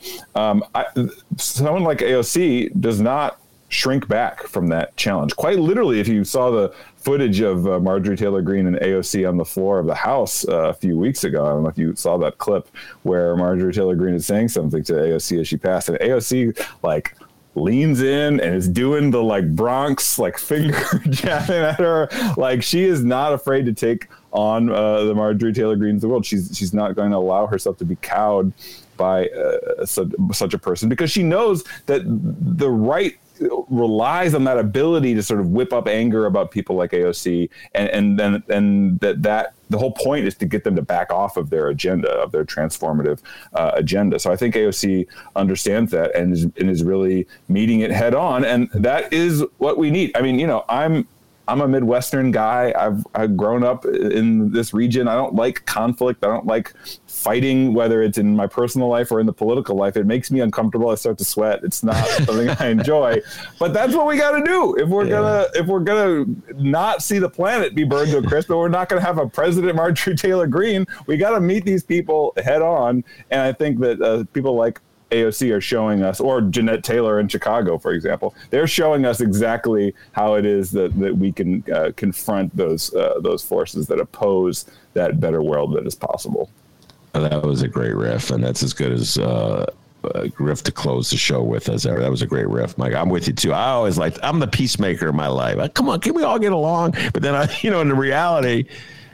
Someone like AOC does not shrink back from that challenge. Quite literally, if you saw the footage of Marjorie Taylor Greene and AOC on the floor of the House a few weeks ago, I don't know if you saw that clip where Marjorie Taylor Greene is saying something to AOC as she passed, and AOC like leans in and is doing the like Bronx like finger jabbing at her. Like she is not afraid to take on the Marjorie Taylor Greenes of the world. She's not going to allow herself to be cowed by such a person, because she knows that the right relies on that ability to sort of whip up anger about people like AOC, and that the whole point is to get them to back off of their agenda, of their transformative agenda. So I think AOC understands that and is really meeting it head on, and that is what we need. I mean, you know, I'm a Midwestern guy. I've grown up in this region. I don't like conflict. I don't like fighting, whether it's in my personal life or in the political life. It makes me uncomfortable. I start to sweat. It's not something I enjoy. But that's what we got to do if we're gonna not see the planet be burned to a crisp. But we're not going to have a President Marjorie Taylor Greene. We got to meet these people head on. And I think that people like AOC are showing us, or Jeanette Taylor in Chicago, for example, they're showing us exactly how it is that we can confront those forces that oppose that better world that is possible. That was a great riff, and that's as good as a riff to close the show with as ever. That was a great riff, Mike. I'm with you too. I always I'm the peacemaker in my life. Come on, can we all get along? But then in the reality,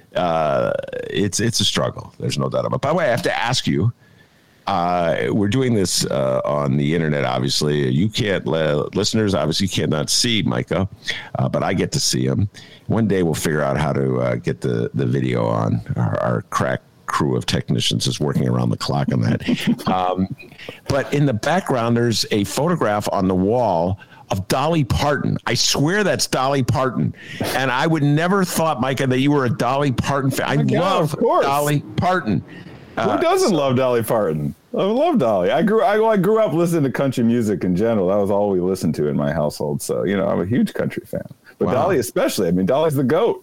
it's a struggle. There's no doubt about it. By the way, I have to ask you. We're doing this on the internet, obviously. You can't, listeners obviously cannot see Micah, but I get to see him. One day we'll figure out how to get the video on. Our crack crew of technicians is working around the clock on that. But in the background, there's a photograph on the wall of Dolly Parton. I swear that's Dolly Parton. And I would never thought, Micah, that you were a Dolly Parton fan. I love Dolly Parton. Who doesn't love Dolly Parton? I love Dolly. I grew up listening to country music in general. That was all we listened to in my household. So, I'm a huge country fan. But wow. Dolly especially. I mean, Dolly's the GOAT.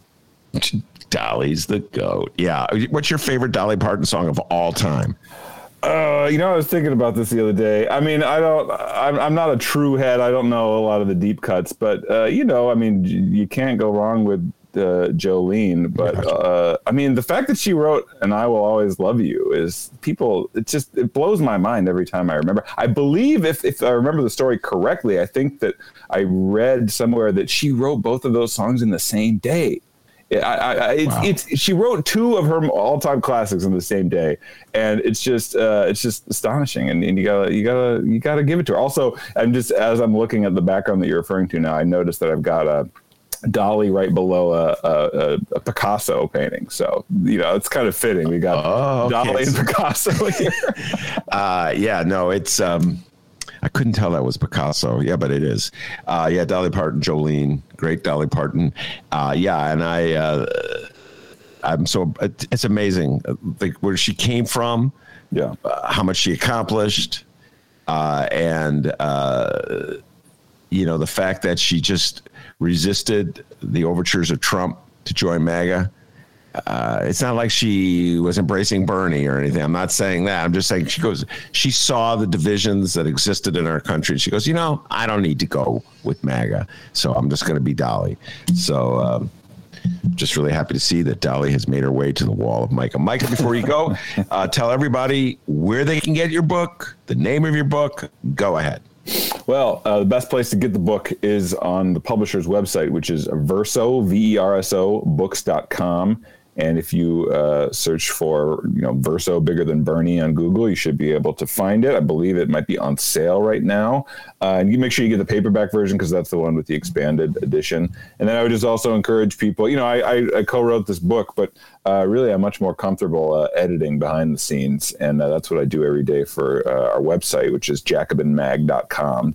Dolly's the GOAT. Yeah. What's your favorite Dolly Parton song of all time? I was thinking about this the other day. I mean, I'm not a true head. I don't know a lot of the deep cuts, but you can't go wrong with Jolene. But I mean, the fact that she wrote "And I Will Always Love You" is it blows my mind every time I remember. I believe if I remember the story correctly, I think that I read somewhere that she wrote both of those songs in the same day. She wrote two of her all-time classics in the same day, and it's just astonishing. And you gotta give it to her. Also, as I'm looking at the background that you're referring to now, I noticed that I've got a Dolly right below a Picasso painting. So it's kind of fitting. We got Dolly and Picasso here. It's. I couldn't tell that was Picasso. Yeah, but it is. Dolly Parton, Jolene, great Dolly Parton. And I'm so, it's amazing like where she came from, how much she accomplished, and the fact that she just resisted the overtures of Trump to join MAGA. It's not like she was embracing Bernie or anything. I'm not saying that. I'm just saying she saw the divisions that existed in our country. She goes, I don't need to go with MAGA, so I'm just going to be Dolly. So just really happy to see that Dolly has made her way to the wall of Micah. Micah, before you go, tell everybody where they can get your book, the name of your book. Go ahead. Well, the best place to get the book is on the publisher's website, which is Verso, VERSO, books.com. And if you search for, Verso Bigger Than Bernie on Google, you should be able to find it. I believe it might be on sale right now. And you make sure you get the paperback version because that's the one with the expanded edition. And then I would just also encourage people, I co-wrote this book, but really I'm much more comfortable editing behind the scenes. And that's what I do every day for our website, which is jacobinmag.com,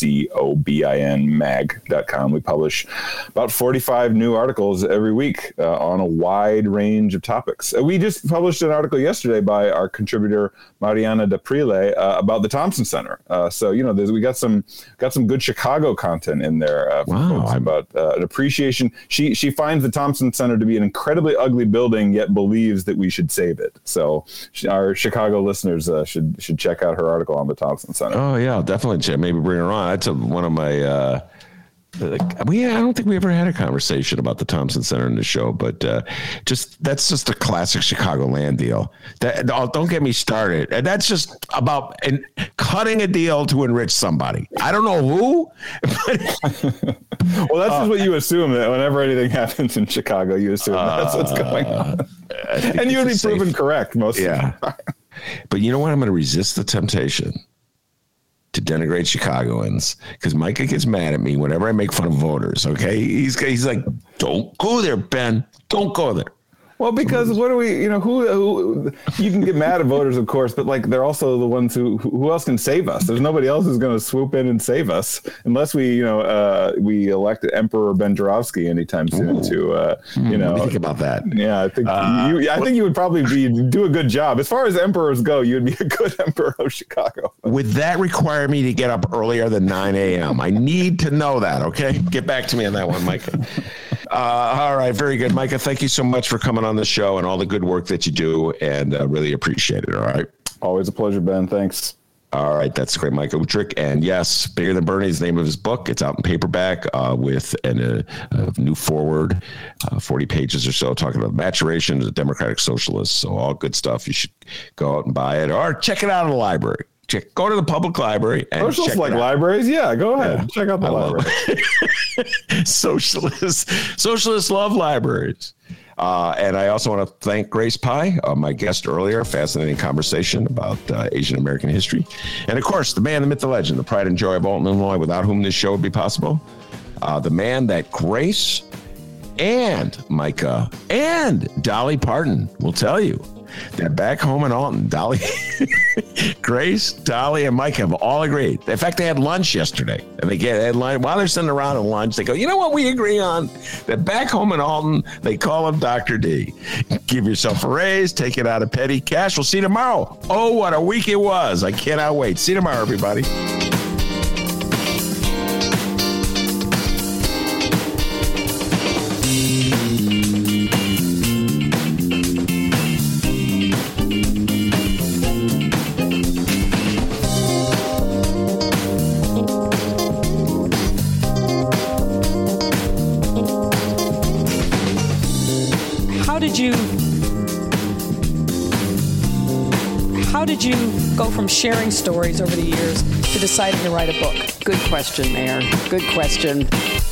JACOBIN mag.com. We publish about 45 new articles every week on a wide range of topics. We just published an article yesterday by our contributor, Mariana Daprile, about the Thompson Center. So, we got some good Chicago content in there about an appreciation. She finds the Thompson Center to be an incredibly ugly building, yet believes that we should save it. So our Chicago listeners should check out her article on the Thompson Center. Oh yeah, definitely. Maybe bring her on. That's one of my. I don't think we ever had a conversation about the Thompson Center in the show, but that's just a classic Chicagoland deal. Don't get me started. And that's just about cutting a deal to enrich somebody. I don't know who. Well, that's just what you assume, that whenever anything happens in Chicago, you assume that's what's going on. And you would be proven correct most of the time. But you know what? I'm going to resist the temptation to denigrate Chicagoans, because Micah gets mad at me whenever I make fun of voters. Okay, he's like, "Don't go there, Ben. Don't go there." Well, because what do we, who you can get mad at voters, of course, but they're also the ones who else can save us? There's nobody else who's going to swoop in and save us unless we elect Emperor Ben Joravsky anytime soon. What do you think about that? Yeah, I think you would probably do a good job as far as emperors go. You would be a good emperor of Chicago. Would that require me to get up earlier than 9 a.m.? I need to know that. Okay, get back to me on that one, Micah. All right, very good, Micah. Thank you so much for coming on the show and all the good work that you do, and really appreciate it. All right. Always a pleasure, Ben. Thanks. All right. That's great, Micah Utrick. And yes, Bigger Than Bernie is the name of his book. It's out in paperback with a new foreword, 40 pages or so, talking about maturation as a democratic socialist. So all good stuff. You should go out and buy it or check it out in the library. Go to the public library and check like libraries. Yeah, go ahead. Yeah, check out the library. Socialists love libraries. And I also want to thank Grace Pye, my guest earlier. Fascinating conversation about Asian American history. And of course, the man, the myth, the legend, the pride and joy of Alton, Illinois, without whom this show would be possible. The man that Grace and Micah and Dolly Parton will tell you that back home in Alton, Dolly, Grace, Dolly, and Mike have all agreed. In fact, they had lunch yesterday. And they had lunch. While they're sitting around at lunch, they go, you know what we agree on? That back home in Alton, they call him Dr. D. Give yourself a raise, take it out of petty cash. We'll see you tomorrow. Oh, what a week it was. I cannot wait. See you tomorrow, everybody. how did you go from sharing stories over the years to deciding to write a book? Good question, Mayor. Good question.